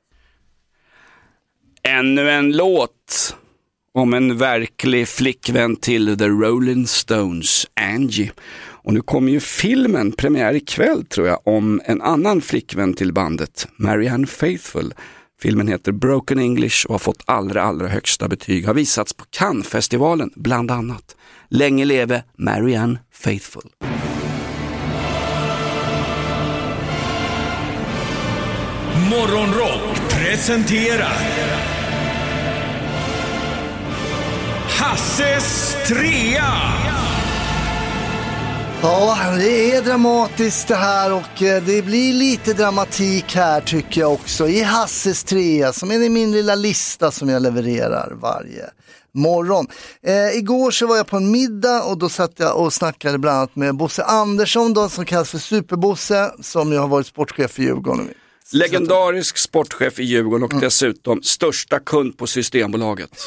Ännu en låt om en verklig flickvän till The Rolling Stones, Angie. Och nu kommer ju filmen, premiär ikväll tror jag, om en annan flickvän till bandet, Marianne Faithfull. Filmen heter Broken English och har fått allra högsta betyg. Har visats på Cannes-festivalen bland annat. Länge leve Marianne Faithfull. Morgonrock presenterar Hasses trea. Ja, det är dramatiskt det här och det blir lite dramatik här tycker jag också i Hasses 3 som är min lilla lista som jag levererar varje morgon. Igår så var jag på en middag och då satt jag och snackade bland annat med Bosse Andersson då, som kallas för Superbosse, som jag har varit sportchef i Djurgården. Legendarisk sportchef i Djurgården och dessutom största kund på Systembolaget.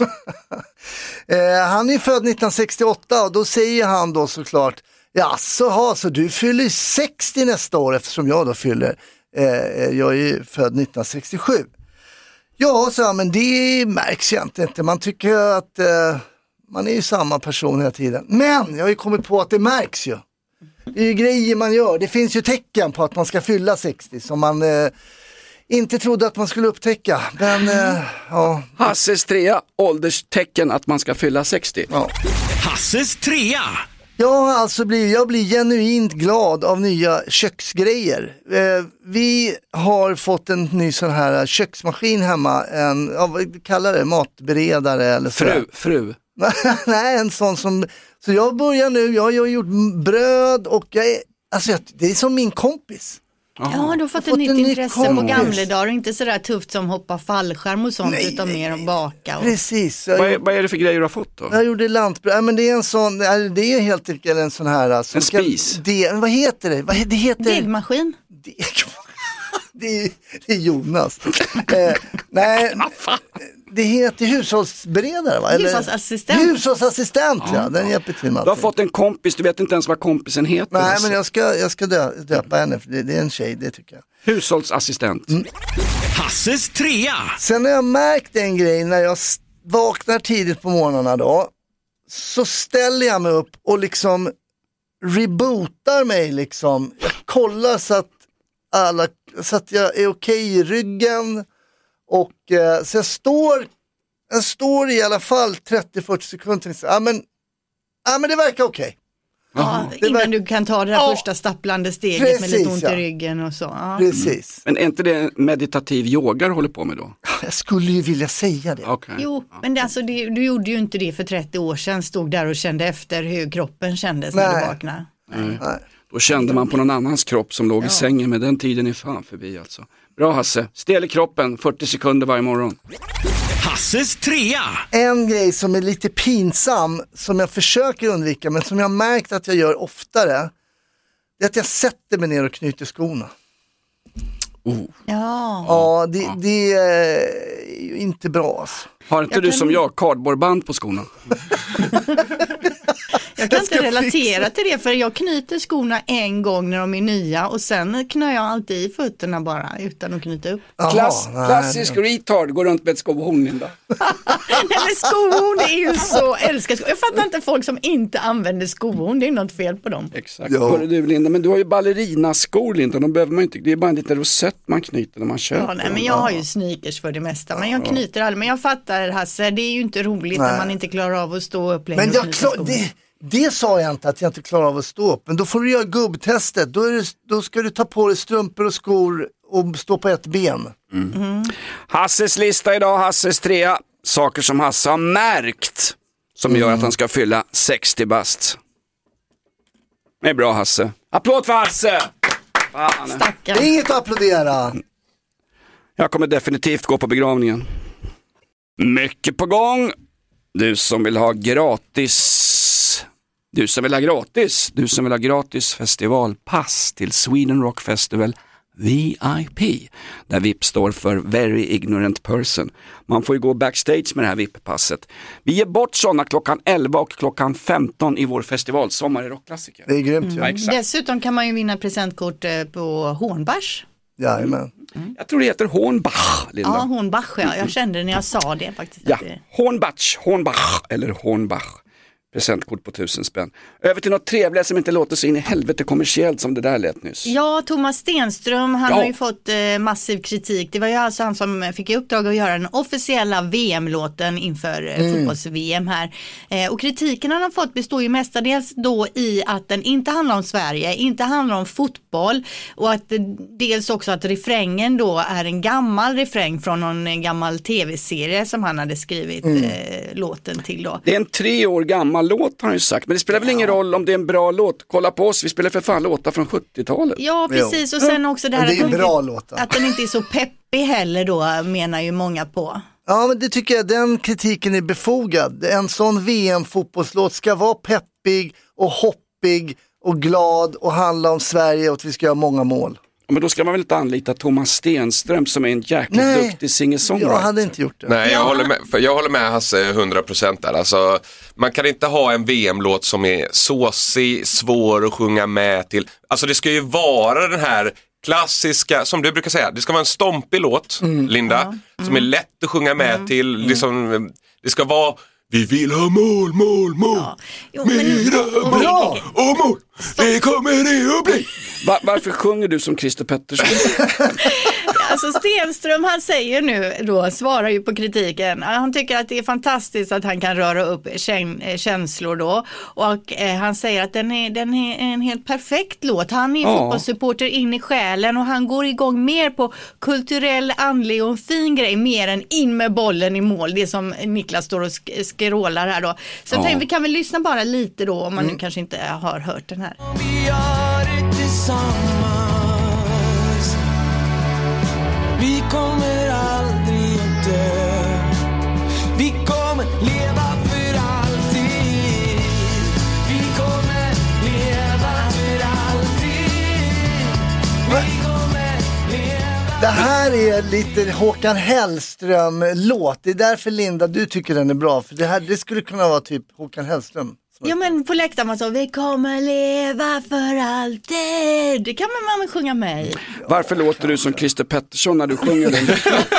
Han är född 1968 och då säger han då såklart, ja så du fyller 60 nästa år eftersom jag då fyller, jag är född 1967. Ja, så men det märks egentligen inte. Man tycker att man är ju samma person hela tiden. Men jag har ju kommit på att det märks ju. Det är ju grejer man gör. Det finns ju tecken på att man ska fylla 60 som man inte trodde att man skulle upptäcka. Men ja. Hasses 3, ålderstecken att man ska fylla 60. Ja. Hasses 3. Ja, alltså jag blir genuint glad av nya köksgrejer. Vi har fått en ny sån här köksmaskin hemma, vad kallar det, matberedare eller så. Fru. Nej, en sån som, så jag börjar nu, jag har gjort bröd och det är som min kompis. Ja, du har fått ett nytt intresse på gamla dagar, inte sådär tufft som hoppa fallskärm och sånt, utan mer att baka. Precis. Vad är det för grejer du har fått då? Jag gjorde lantbröd, men det är en sån, det är helt enkelt en sån här. Alltså, en spis? Vad heter det? Det heter... Degmaskin? Det är Jonas. Nej, det heter hushållsberedare va? Hushållsassistent. Hushållsassistent, ja. Den hjälper till med. Du har fått en kompis, du vet inte ens vad kompisen heter. Nej, men jag ska döpa henne, för det är en tjej, det tycker jag. Hushållsassistent. Hasses 3. Sen har jag märkt en grej när jag vaknar tidigt på morgnarna då, så ställer jag mig upp och liksom rebootar mig liksom. Jag kollar så att jag är okej i ryggen och så jag står i alla fall 30-40 sekunder. Ja men det verkar okej. Ja, innan du kan ta det där första stapplande steget, precis, med lite ont i ryggen och så. Ja. Precis. Men är inte det meditativ yoga du håller på med då? Jag skulle ju vilja säga det. Okay. Jo, men du gjorde ju inte det för 30 år sedan, stod där och kände efter hur kroppen kändes när du vaknade. Nej. Då kände man på någon annans kropp som låg i sängen, med den tiden är fan förbi alltså. Bra Hasse, stel i kroppen 40 sekunder varje morgon. Hasses 3. En grej som är lite pinsam, som jag försöker undvika men som jag har märkt att jag gör oftare, det är att jag sätter mig ner och knyter skorna. Ja, det är ju inte bra alltså. Har inte du som jag kardborreband på skorna? Jag kan inte relatera till det, för jag knyter skorna en gång när de är nya och sen knör jag alltid i fötterna bara utan att knyta upp. Klassisk retard, går runt med ett skohorn, Linda. Nej, men skohorn är ju så älskad. Jag fattar inte folk som inte använder skohorn, det är något fel på dem. Exakt. Hörru du Linda, men du har ju ballerinaskor Linda, de behöver man inte, det är bara en liten rosett man knyter när man köper. Ja, nej, men jag har ju sneakers för det mesta, men jag knyter aldrig. Men jag fattar Hasse, det är ju inte roligt när man inte klarar av att stå upp längre. Men det sa jag inte, att jag inte klarar av att stå upp. Men då får du göra gubbtestet. Då ska du ta på dig strumpor och skor och stå på ett ben. Hasses lista idag, Hasses 3. Saker som Hasse har märkt som gör att han ska fylla 60 bast. Det är bra Hasse. Applåd för Hasse! Det är inget att applådera. Jag kommer definitivt gå på begravningen. Mycket på gång. Du som vill ha gratis festivalpass till Sweden Rock Festival VIP, där VIP står för Very Ignorant Person. Man får ju gå backstage med det här VIP-passet. Vi ger bort sådana klockan 11 och klockan 15 i vår festivalsommar i Rockklassiker. Det är grymt. Ja, dessutom kan man ju vinna presentkort på Hornbach. Jajamän. Jag tror det heter Hornbach, Linda. Ja, Hornbach, ja. Jag kände det när jag sa det faktiskt. Ja, Hornbach eller Hornbach. Presentkort på 1000 spänn. Över till något trevligare som inte låter så in i helvete kommersiellt som det där lät nyss. Ja, Thomas Stenström, han har ju fått massiv kritik. Det var ju alltså han som fick i uppdrag att göra den officiella VM-låten inför fotbolls-VM här. Och kritiken han har fått består ju mestadels då i att den inte handlar om Sverige, inte handlar om fotboll, och att dels också att refrängen då är en gammal refräng från någon gammal tv-serie som han hade skrivit låten till då. Det är en 3 år gammal låt har han ju sagt. Men det spelar väl ingen roll om det är en bra låt. Kolla på oss, vi spelar för fan låtar från 70-talet. Ja, precis. Och sen också det här att den inte är så peppig heller då, menar ju många på. Ja, men det tycker jag, den kritiken är befogad. En sån VM-fotbollslåt ska vara peppig och hoppig och glad och handla om Sverige och att vi ska göra många mål. Men då ska man väl inte anlita Thomas Stenström som är en jäkla duktig singer-songwriter. Jag hade inte gjort det. Nej, jag håller med Hasse 100% där. Alltså, man kan inte ha en VM-låt som är såsig, svår att sjunga med till. Alltså det ska ju vara den här klassiska, som du brukar säga, det ska vara en stompig låt, Linda, som är lätt att sjunga med till. Liksom, det ska vara vi vill ha mål. Ja. Jo, Bra! Och mål! Det kommer det att bli! Varför sjunger du som Christer Pettersson? Alltså Stenström, han säger nu då, svarar ju på kritiken. Han tycker att det är fantastiskt att han kan röra upp känslor då. Och han säger att den är en helt perfekt låt. Han är fotbollssupporter in i själen och han går igång mer på kulturell, andlig och en fin grej mer än in med bollen i mål. Det som Niklas står och skrålar här då. Så jag tänkte, vi kan väl lyssna bara lite då om man nu kanske inte har hört den här. Vi gör det tillsammans. Vi kommer aldrig att dö. Vi kommer leva för alltid. Vi kommer leva för alltid. Vi kommer leva. Det här är lite Håkan Hellström-låt. Det är därför Linda, du tycker den är bra. För det skulle kunna vara typ Håkan Hellström. Ja, men på läktaren man sa, vi kommer leva för alltid. Det kan man väl sjunga med. Varför låter du som Christer Pettersson när du sjunger den?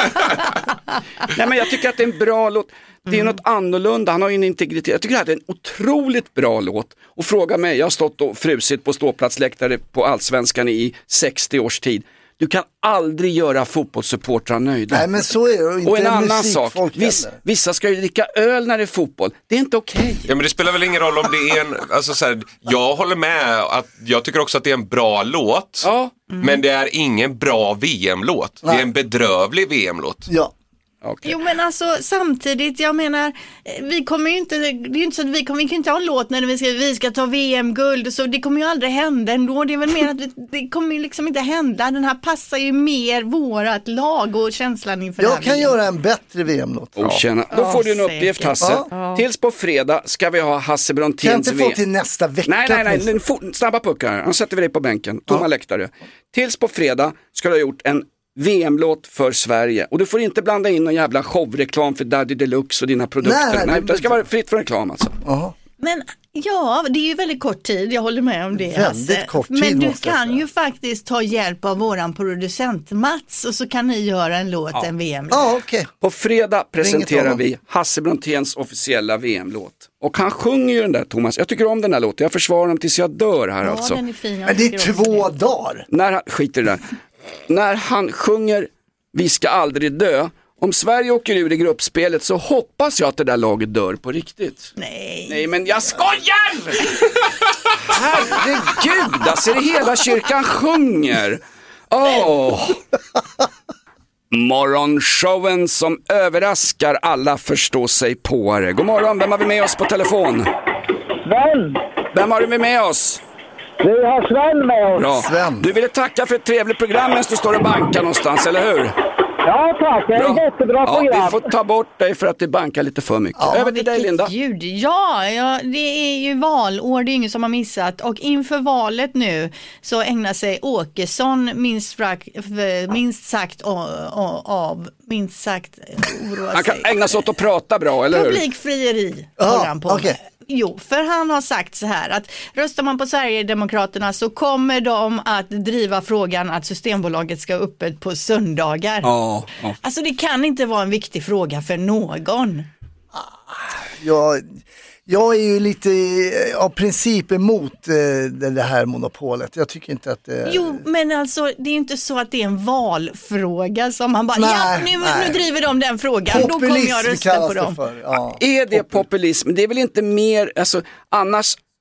Nej, men jag tycker att det är en bra låt. Det är något annorlunda, han har ju en integritet. Jag tycker att det är en otroligt bra låt. Och fråga mig, jag har stått och frusit på ståplatsläktare på Allsvenskan i 60 års tid. Du kan aldrig göra fotbollssupportrar nöjda. Nej, men så är det. Inte och en annan sak, vissa ska ju dricka öl när det är fotboll. Det är inte okej. Ja, men det spelar väl ingen roll om det är en, alltså så här, jag håller med att jag tycker också att det är en bra låt. Ja. Men det är ingen bra VM-låt. Det är en bedrövlig VM-låt. Ja. Okay. Jo, men alltså samtidigt, jag menar, vi kommer ju inte, det är ju inte så att vi kan inte ha en låt när vi ska ta VM-guld, så det kommer ju aldrig hända ändå. Det är väl mer att det kommer ju liksom inte hända. Den här passar ju mer vårat lag och känslan inför jag kan göra en bättre VM-låt. Då får du en uppgift, Hasse. Tills på fredag ska vi ha Hasse Bronténs VM. Kan inte få till nästa vecka? Nej, snabba puckar. Han sätter vi dig på bänken, tomma läktare. Tills på fredag ska du ha gjort en VM-låt för Sverige. Och du får inte blanda in någon jävla showreklam för Daddy Deluxe och dina produkter. Nej, det ska vara fritt för reklam alltså. Men ja, det är ju väldigt kort tid, jag håller med om det. Väldigt kort tid. Men du kan ju faktiskt ta hjälp av våran producent Mats och så kan ni göra en låt, en VM. Ja, okej. På fredag presenterar vi Hasse Bronténs officiella VM-låt. Och han sjunger ju den där, Thomas. Jag tycker om den här låten. Jag försvarar dem tills jag dör här alltså. Den är fin. Men det är 2 dagar. Skiter det där. När han sjunger Vi ska aldrig dö. Om Sverige åker ur i gruppspelet så hoppas jag att det där laget dör på riktigt. Nej, men jag skojar! Herregud, alltså det hela kyrkan sjunger. Morgonshowen som överraskar alla förstå sig på det. God morgon, vem har vi med oss på telefon? Vem har du med oss? Vi har Sven med oss. Bra. Sven. Du ville tacka för ett trevligt program medan du står och bankar någonstans, eller hur? Ja, tack. Det är ett jättebra program. Vi får ta bort dig för att det bankar lite för mycket. Över till dig, Linda. Ljud. Ja, det är ju valår, det är ingen som har missat. Och inför valet nu så ägnar sig Åkesson minst sagt oroa sig. Han kan ägna sig åt att prata bra, eller hur? Publikfrieri håller han på med. Jo, för han har sagt så här att röstar man på Sverigedemokraterna så kommer de att driva frågan att Systembolaget ska öppet på söndagar. Alltså det kan inte vara en viktig fråga för någon. Jag är ju lite av princip emot det här monopolet. Jag tycker inte att Jo, men alltså det är inte så att det är en valfråga som man bara, nu driver de den frågan. Populism, då kommer jag rösta på dem. Är det populism? Det är väl inte mer, alltså annars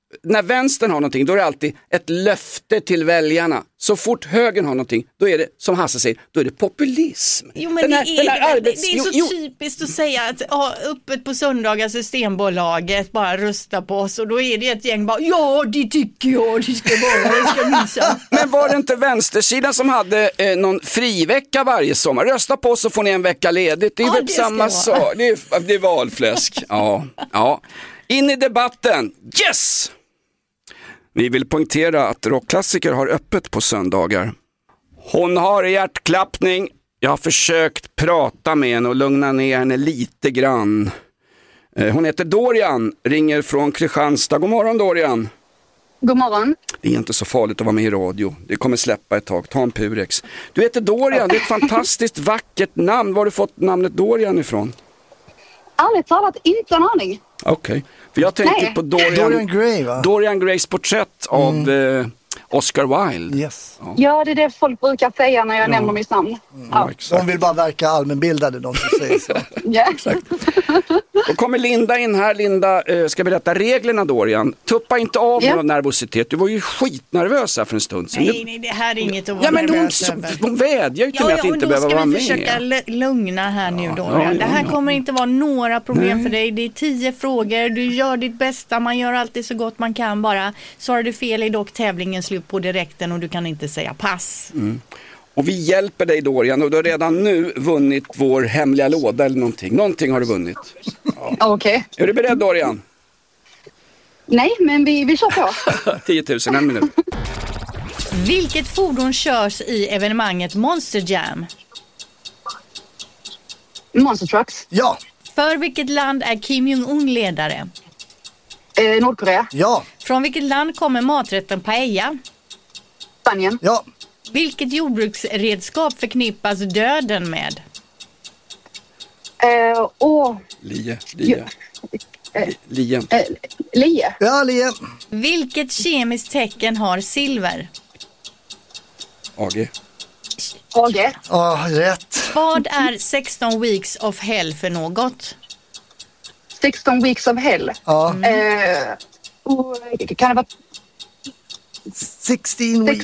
när vänstern har någonting, då är det alltid ett löfte till väljarna. Så fort högern har någonting, då är det, som Hasse säger, då är det populism. Jo, men det är så typiskt att säga att öppet på söndagar Systembolaget bara rösta på oss, och då är det ett gäng bara, ja det tycker jag, det ska vara. Men var det inte vänstersidan som hade någon frivecka varje sommar? Rösta på oss så får ni en vecka ledigt. Det är väl samma sak. Det är valfläsk. Ja. In i debatten. Yes! Vi vill poängtera att rockklassiker har öppet på söndagar. Hon har hjärtklappning. Jag har försökt prata med henne och lugna ner henne lite grann. Hon heter Dorian, ringer från Kristianstad. God morgon Dorian. God morgon. Det är inte så farligt att vara med i radio. Det kommer släppa ett tag. Ta en Purex. Du heter Dorian, det är ett fantastiskt vackert namn. Var har du fått namnet Dorian ifrån? Ärligt talat, inte en aning. Okej. För jag tänkte på Dorian Gray, va? Dorian Grays porträtt av Oscar Wilde. Yes. Ja, det är det folk brukar säga när jag nämner mitt namn. Ja, de vill bara verka allmänbildade, de som säger så. Ja. Exakt. Då kommer Linda in här. Linda ska berätta reglerna, Dorian. Tuppa inte av någon nervositet. Du var ju skitnervös här för en stund sedan. Nej, det här är inget att vara nervös över. Hon vädjar ju till mig att inte behöva vara med. Ja, då ska vi försöka lugna här nu, Dorian. Det här kommer inte vara några problem för dig. Det är 10 frågor. Du gör ditt bästa. Man gör alltid så gott man kan bara. Svarar du fel är dock tävlingen slut på direkten och du kan inte säga pass. Och vi hjälper dig, Dorian, och du har redan nu vunnit vår hemliga låda eller någonting. Någonting har du vunnit. Ja. Okej. Är du beredd, Dorian? Nej, men vi kör på. 10 000, en minut. Vilket fordon körs i evenemanget Monster Jam? Monster Trucks. Ja. För vilket land är Kim Jong-un ledare? Nordkorea. Ja. Från vilket land kommer maträtten paella? Spanien. Ja. Vilket jordbruksredskap förknippas döden med? Lie. Lie. Ja, lie. Vilket kemiskt tecken har silver? AG. Rätt. Vad är 16 weeks of hell för något? 16 weeks of hell. Ja. Kan det vara 16 weeks?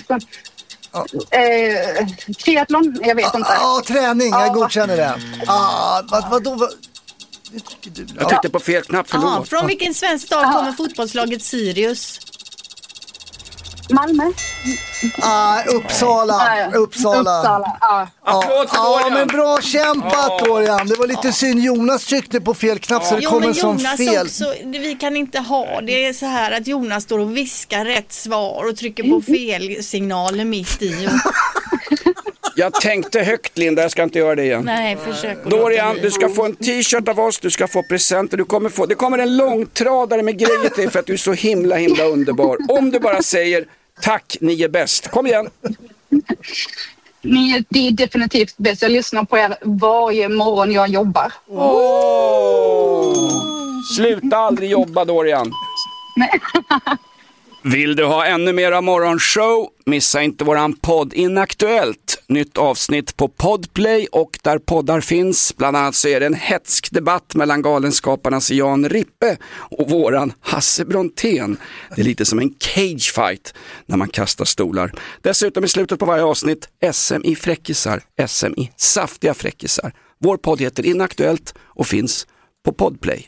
Triathlon? Jag vet inte. Träning. Jag godkänner det. Vadå? Jag tryckte på fel knapp, förlåt. Från vilken svensk stad kommer fotbollslaget Sirius? Malmö. Uppsala. Applåd för Dorian. Men bra kämpat, Dorian. Det var lite synd. Jonas tryckte på fel knapp så det kommer som fel. Också, vi kan inte ha det är så här att Jonas står och viskar rätt svar och trycker på fel signaler mitt i. Jag tänkte högt, Linda, jag ska inte göra det igen. Nej, försök. Dorian, du ska få en t-shirt av oss, du ska få presenter, det kommer en långtradare med grejer till för att du är så himla underbar. Om du bara säger tack, ni är bäst. Kom igen. Det är definitivt bäst. Jag lyssnar på er varje morgon jag jobbar. Sluta aldrig jobba, Dorian. Nej. Vill du ha ännu mer av morgonshow? Missa inte våran podd Inaktuellt. Nytt avsnitt på Podplay och där poddar finns. Bland annat så är det en hetsk debatt mellan galenskaparnas Jan Rippe och våran Hasse Brontén. Det är lite som en cagefight när man kastar stolar. Dessutom i slutet på varje avsnitt SM i fräckisar, SM i saftiga fräckisar. Vår podd heter Inaktuellt och finns på Podplay.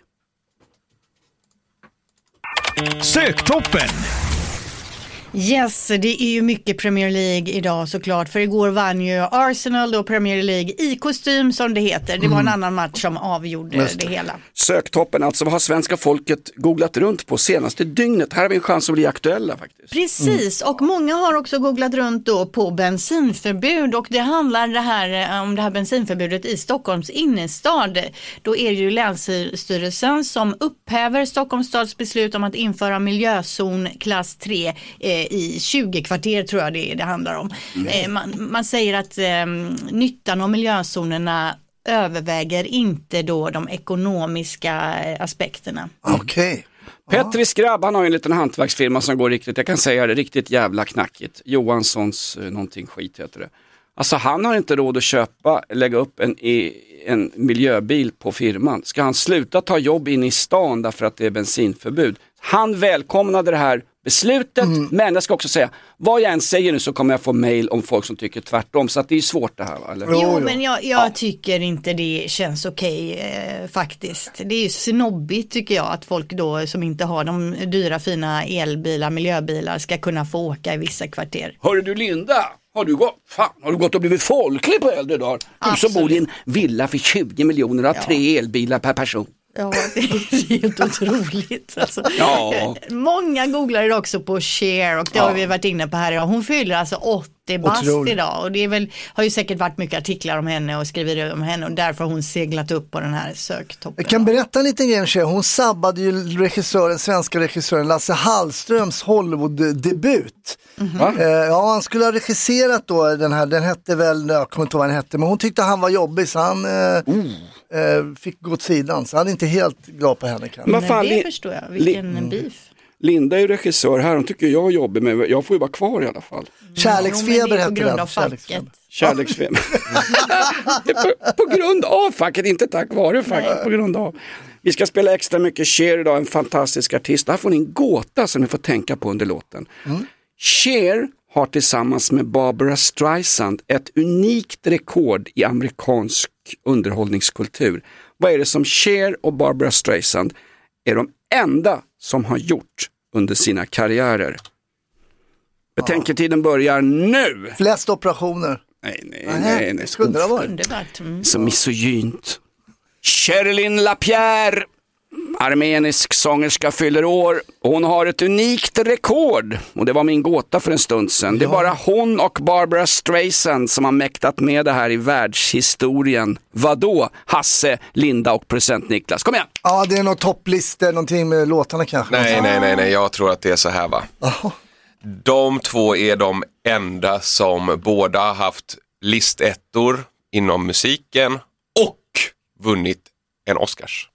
Söktoppen! Yes, det är ju mycket Premier League idag såklart. För igår vann ju Arsenal då Premier League i kostym som det heter. Det var en annan match som avgjorde det hela. Söktoppen, alltså vad har svenska folket googlat runt på senaste dygnet? Här har vi en chans att bli aktuella faktiskt. Precis, och många har också googlat runt då på bensinförbud. Och det handlar om det här bensinförbudet i Stockholms innerstad. Då är det ju Länsstyrelsen som upphäver Stockholms stads beslut om att införa miljözon klass 3 i 20 kvarter tror jag det handlar om. Man säger att nyttan av miljözonerna överväger inte då de ekonomiska aspekterna. Okej. Petri Skrabb, han har ju en liten hantverksfirma som går riktigt, jag kan säga det, riktigt jävla knackigt. Johanssons någonting skit heter det. Alltså han har inte råd att lägga upp en miljöbil på firman. Ska han sluta ta jobb in i stan därför att det är bensinförbud? Han välkomnade det här beslutet, men jag ska också säga, vad jag än säger nu så kommer jag få mejl om folk som tycker tvärtom, så att det är svårt det här, va? Eller? Jo, men jag tycker inte det känns okej, faktiskt. Det är ju snobbigt tycker jag att folk då som inte har de dyra fina elbilar, miljöbilar ska kunna få åka i vissa kvarter. Hörru du Linda, har du gått och blivit folklig på äldre dagar? Du som bor i en villa för 20 miljoner och har 3 elbilar per person. Ja, det är helt otroligt. Alltså. Ja. Många googlar idag också på Cher och det har vi varit inne på här idag. Hon fyller alltså 80 bast idag och det är väl, har ju säkert varit mycket artiklar om henne och skrivit om henne och därför har hon seglat upp på den här söktoppen. Jag kan berätta en liten grej om Cher. Hon sabbade ju svenska regissören Lasse Hallströms Hollywood-debut. Ja, han skulle ha regisserat då den hette väl, jag kommer inte ihåg vad den hette, men hon tyckte han var jobbig så han fick gå åt sidan, så han är inte helt glad på henne kanske. Men det förstår jag, vilken beef. Linda är ju regissör här, hon tycker jag är jobbig, men jag får ju vara kvar i alla fall. Kärleksfeber heter grund av facket. Kärleksfeber. på grund av facket, inte tack vare facket, på grund av. Vi ska spela extra mycket Cher idag, en fantastisk artist. Här får ni en gåta som ni får tänka på under låten. Cher har tillsammans med Barbara Streisand ett unikt rekord i amerikansk underhållningskultur. Vad är det som Cher och Barbara Streisand är de enda som har gjort under sina karriärer? Betänketiden börjar nu. Flest operationer. Nej. Skulle det vara? Så misogynt. Sherilyn LaPierre, armenisk sångerska, fyller år. Hon har ett unikt rekord. Och det var min gåta för en stund sedan. Det är bara hon och Barbara Streisand som har mäktat med det här i världshistorien. Vadå? Hasse, Linda och producent Niklas. Kom igen! Ja, det är någon topplista, någonting med låtarna kanske. Nej. Jag tror att det är så här, va? De två är de enda som båda har haft listettor inom musiken och vunnit en Oscars.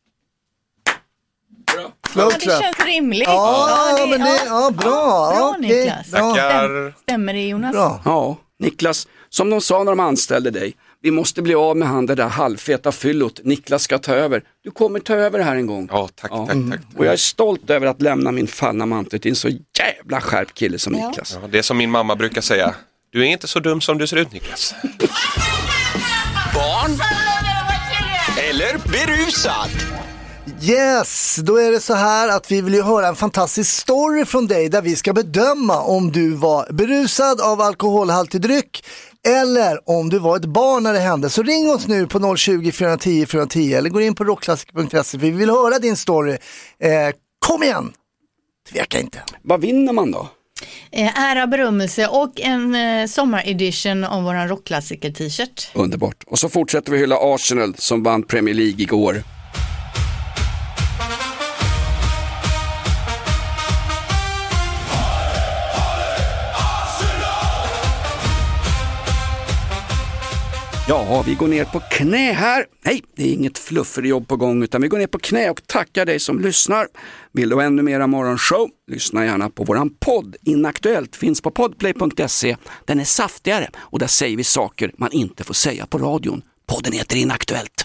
Ja, det känns rimligt. Bra. Bra Niklas. Tackar. Stämmer det, Jonas? Bra. Ja, Niklas, som de sa när de anställde dig, vi måste bli av med han det där halvfeta fyllot. Niklas ska ta över. Du kommer ta över här en gång. Ja, tack. Och jag är stolt över att lämna min fallna mantel till en så jävla skärpt kille som Niklas. Ja, det är som min mamma brukar säga. Du är inte så dum som du ser ut, Niklas. Barn eller berusad? Yes, då är det så här att vi vill ju höra en fantastisk story från dig där vi ska bedöma om du var berusad av alkoholhaltig dryck eller om du var ett barn när det hände. Så ring oss nu på 020 410 410 eller gå in på rockklassiker.se. Vi vill höra din story. Kom igen! Tveka inte. Vad vinner man då? Ära, berömmelse och en sommaredition av våran rockklassiker-t-shirt. Underbart. Och så fortsätter vi hylla Arsenal som vann Premier League igår. Ja, vi går ner på knä här. Nej, det är inget flufferjobb på gång utan vi går ner på knä och tackar dig som lyssnar. Vill du ännu mera morgonshow? Lyssna gärna på våran podd. Inaktuellt finns på podplay.se. Den är saftigare och där säger vi saker man inte får säga på radion. Podden heter Inaktuellt.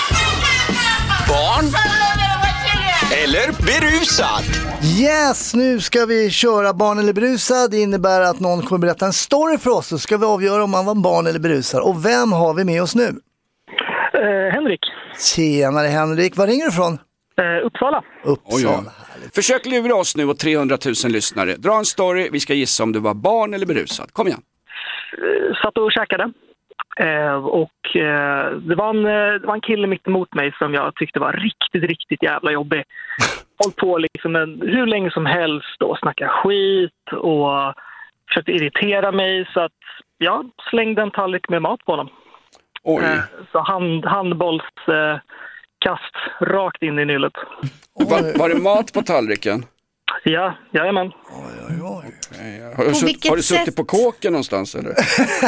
Barn eller berusad? Yes, nu ska vi köra barn eller berusad. Det innebär att någon kommer berätta en story för oss. Så ska vi avgöra om man var barn eller berusad. Och vem har vi med oss nu? Henrik. Tjenare Henrik. Var ringer du från? Uppsala. Uppsala. Försök lura oss nu och 300 000 lyssnare. Dra en story, vi ska gissa om du var barn eller berusad. Kom igen. Satt och käkade. Det var en kille mitt emot mig som jag tyckte var riktigt jävla jobbig. Håll på liksom hur länge som helst och snacka skit och försökte irritera mig så att jag slängde en tallrik med mat på honom. Oj. Så handbollskast rakt in i nyllet. Var det mat på tallriken? Ja, jajamän. Har du suttit på kåken någonstans eller?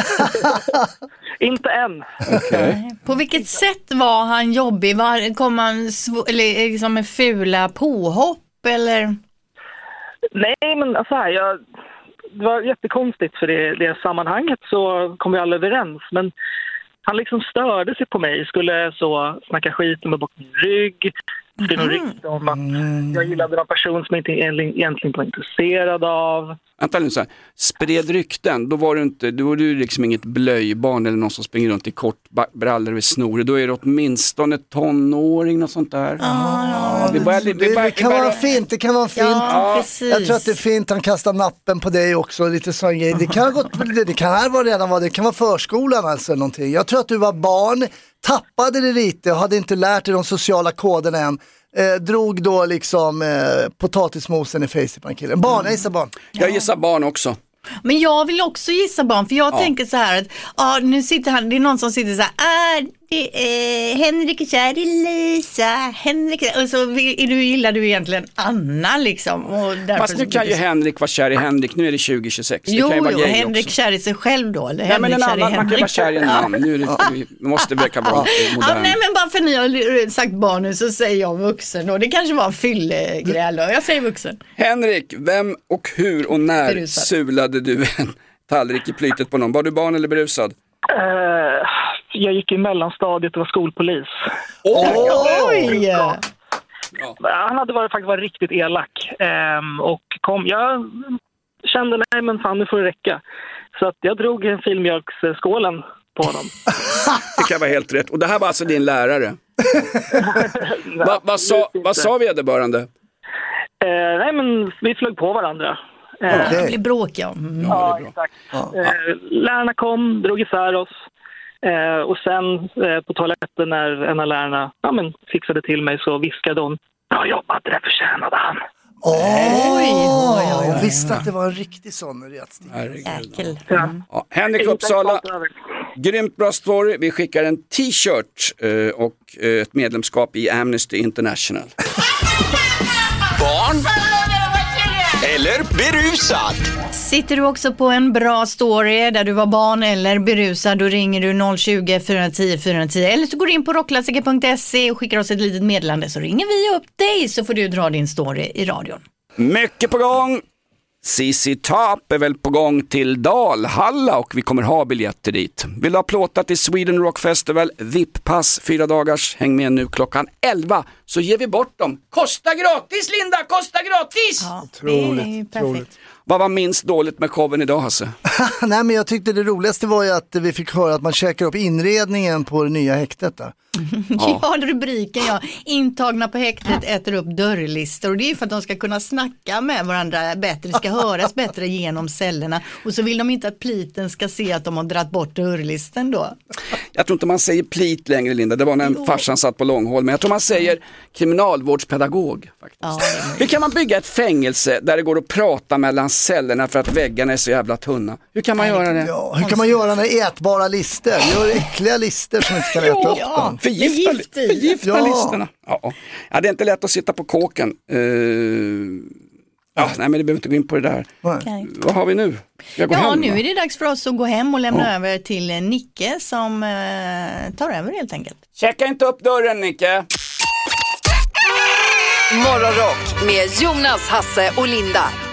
Inte än. Okay. På vilket sätt var han jobbig? Kom han eller liksom med fula påhopp eller? Nej, men alltså här, det var jättekonstigt för det sammanhanget så kom vi alla överens. Men han liksom störde sig på mig, skulle så snacka skit med bort min rygg. Det är nog riktigt om att jag gillade en person som jag inte egentligen var intresserad av. Vänta nu så här. Spred rykten, då var du liksom inget blöjbarn eller någon som springer runt i kort brallor och snor. Då är det åtminstone tonåring och sånt där. Det kan vara fint, det kan vara fint. Ja, jag tror att det är fint, han kastar nappen på dig också, lite sån grej. Det kan vara förskolan alltså någonting. Jag tror att du var barn, tappade det lite och hade inte lärt dig de sociala koderna än. Drog då liksom potatismosen i facet på en killen. Jag gissar barn. Jag gissar barn också. Men jag vill också gissa barn, för jag tänker så här att nu sitter han, det är någon som sitter så här, det är Henrik är kär i Lisa, Henrik, och så gillar du egentligen Anna liksom. Och fast nu kan ju Henrik vara kär i Henrik, nu är det 2026. Jo, det kan ju vara Henrik också. Kär i sig själv då, eller nej, men en annan, man kan vara kär i en namn. Nu är det, vi måste verka vara modern. Nej, men bara för ni har sagt barn nu så säger jag vuxen, och det kanske var en fyllegräl då. Jag säger vuxen. Henrik, vem och hur och när berusad. Sulade du en tallrik i plytet på någon? Var du barn eller berusad? Jag gick i mellanstadiet och var skolpolis. Oj! Han hade faktiskt varit riktigt elak. Och jag kände, nej men fan, nu får det räcka. Så att jag drog en filmjölksskålen på honom. Det kan vara helt rätt. Och det här var alltså din lärare? Vad sa vederbörande? Nej men vi flög på varandra. Det blir bråk, ja. Ja, exakt. Lärarna kom, drog isär oss. Och sen på toaletten när en av lärarna fixade till mig så viskade hon: bra jobbat, det förtjänade han. Jag visste att det var en riktig sån rättstil. Henrik Uppsala, grymt bra story. Vi skickar en t-shirt och ett medlemskap i Amnesty International. Barn eller berusad? Sitter du också på en bra story där du var barn eller berusad, då ringer du 020 410 410 eller så går du in på rockklassiker.se och skickar oss ett litet meddelande, så ringer vi upp dig så får du dra din story i radion. Mycket på gång. CC Top är väl på gång till Dalhalla och vi kommer ha biljetter dit. Vill du ha plåtat till Sweden Rock Festival, VIP-pass 4 dagars, häng med nu klockan 11 så ger vi bort dem. Kosta gratis, Linda, kosta gratis! Ja, Otroligt. Vad var minst dåligt med showen idag, Hasse? Nej, men jag tyckte det roligaste var ju att vi fick höra att man käkar upp inredningen på det nya häktet där. Ja, rubriken, intagna på häktet äter upp dörrlistor, och det är för att de ska kunna snacka med varandra bättre, ska höras bättre genom cellerna, och så vill de inte att pliten ska se att de har dratt bort dörrlisten då. Jag tror inte man säger plit längre, Linda, det var när farsan satt på Långhåll, men jag tror man säger kriminalvårdspedagog faktiskt. Ja, hur kan man bygga ett fängelse där det går att prata mellan cellerna för att väggarna är så jävla tunna? Hur kan man göra det? Ja, hur kan man göra när ätbara lister? Gör äckliga lister som inte kan äta upp dem. Förgifta listerna. Ja, det är inte lätt att sitta på kåken. Nej, men det behöver inte gå in på det där. Okay. Vad har vi nu? Nu är det dags för oss att gå hem och lämna över till Nicke som tar över helt enkelt. Checka inte upp dörren, Nicke. Morgonrock med Jonas, Hasse och Linda.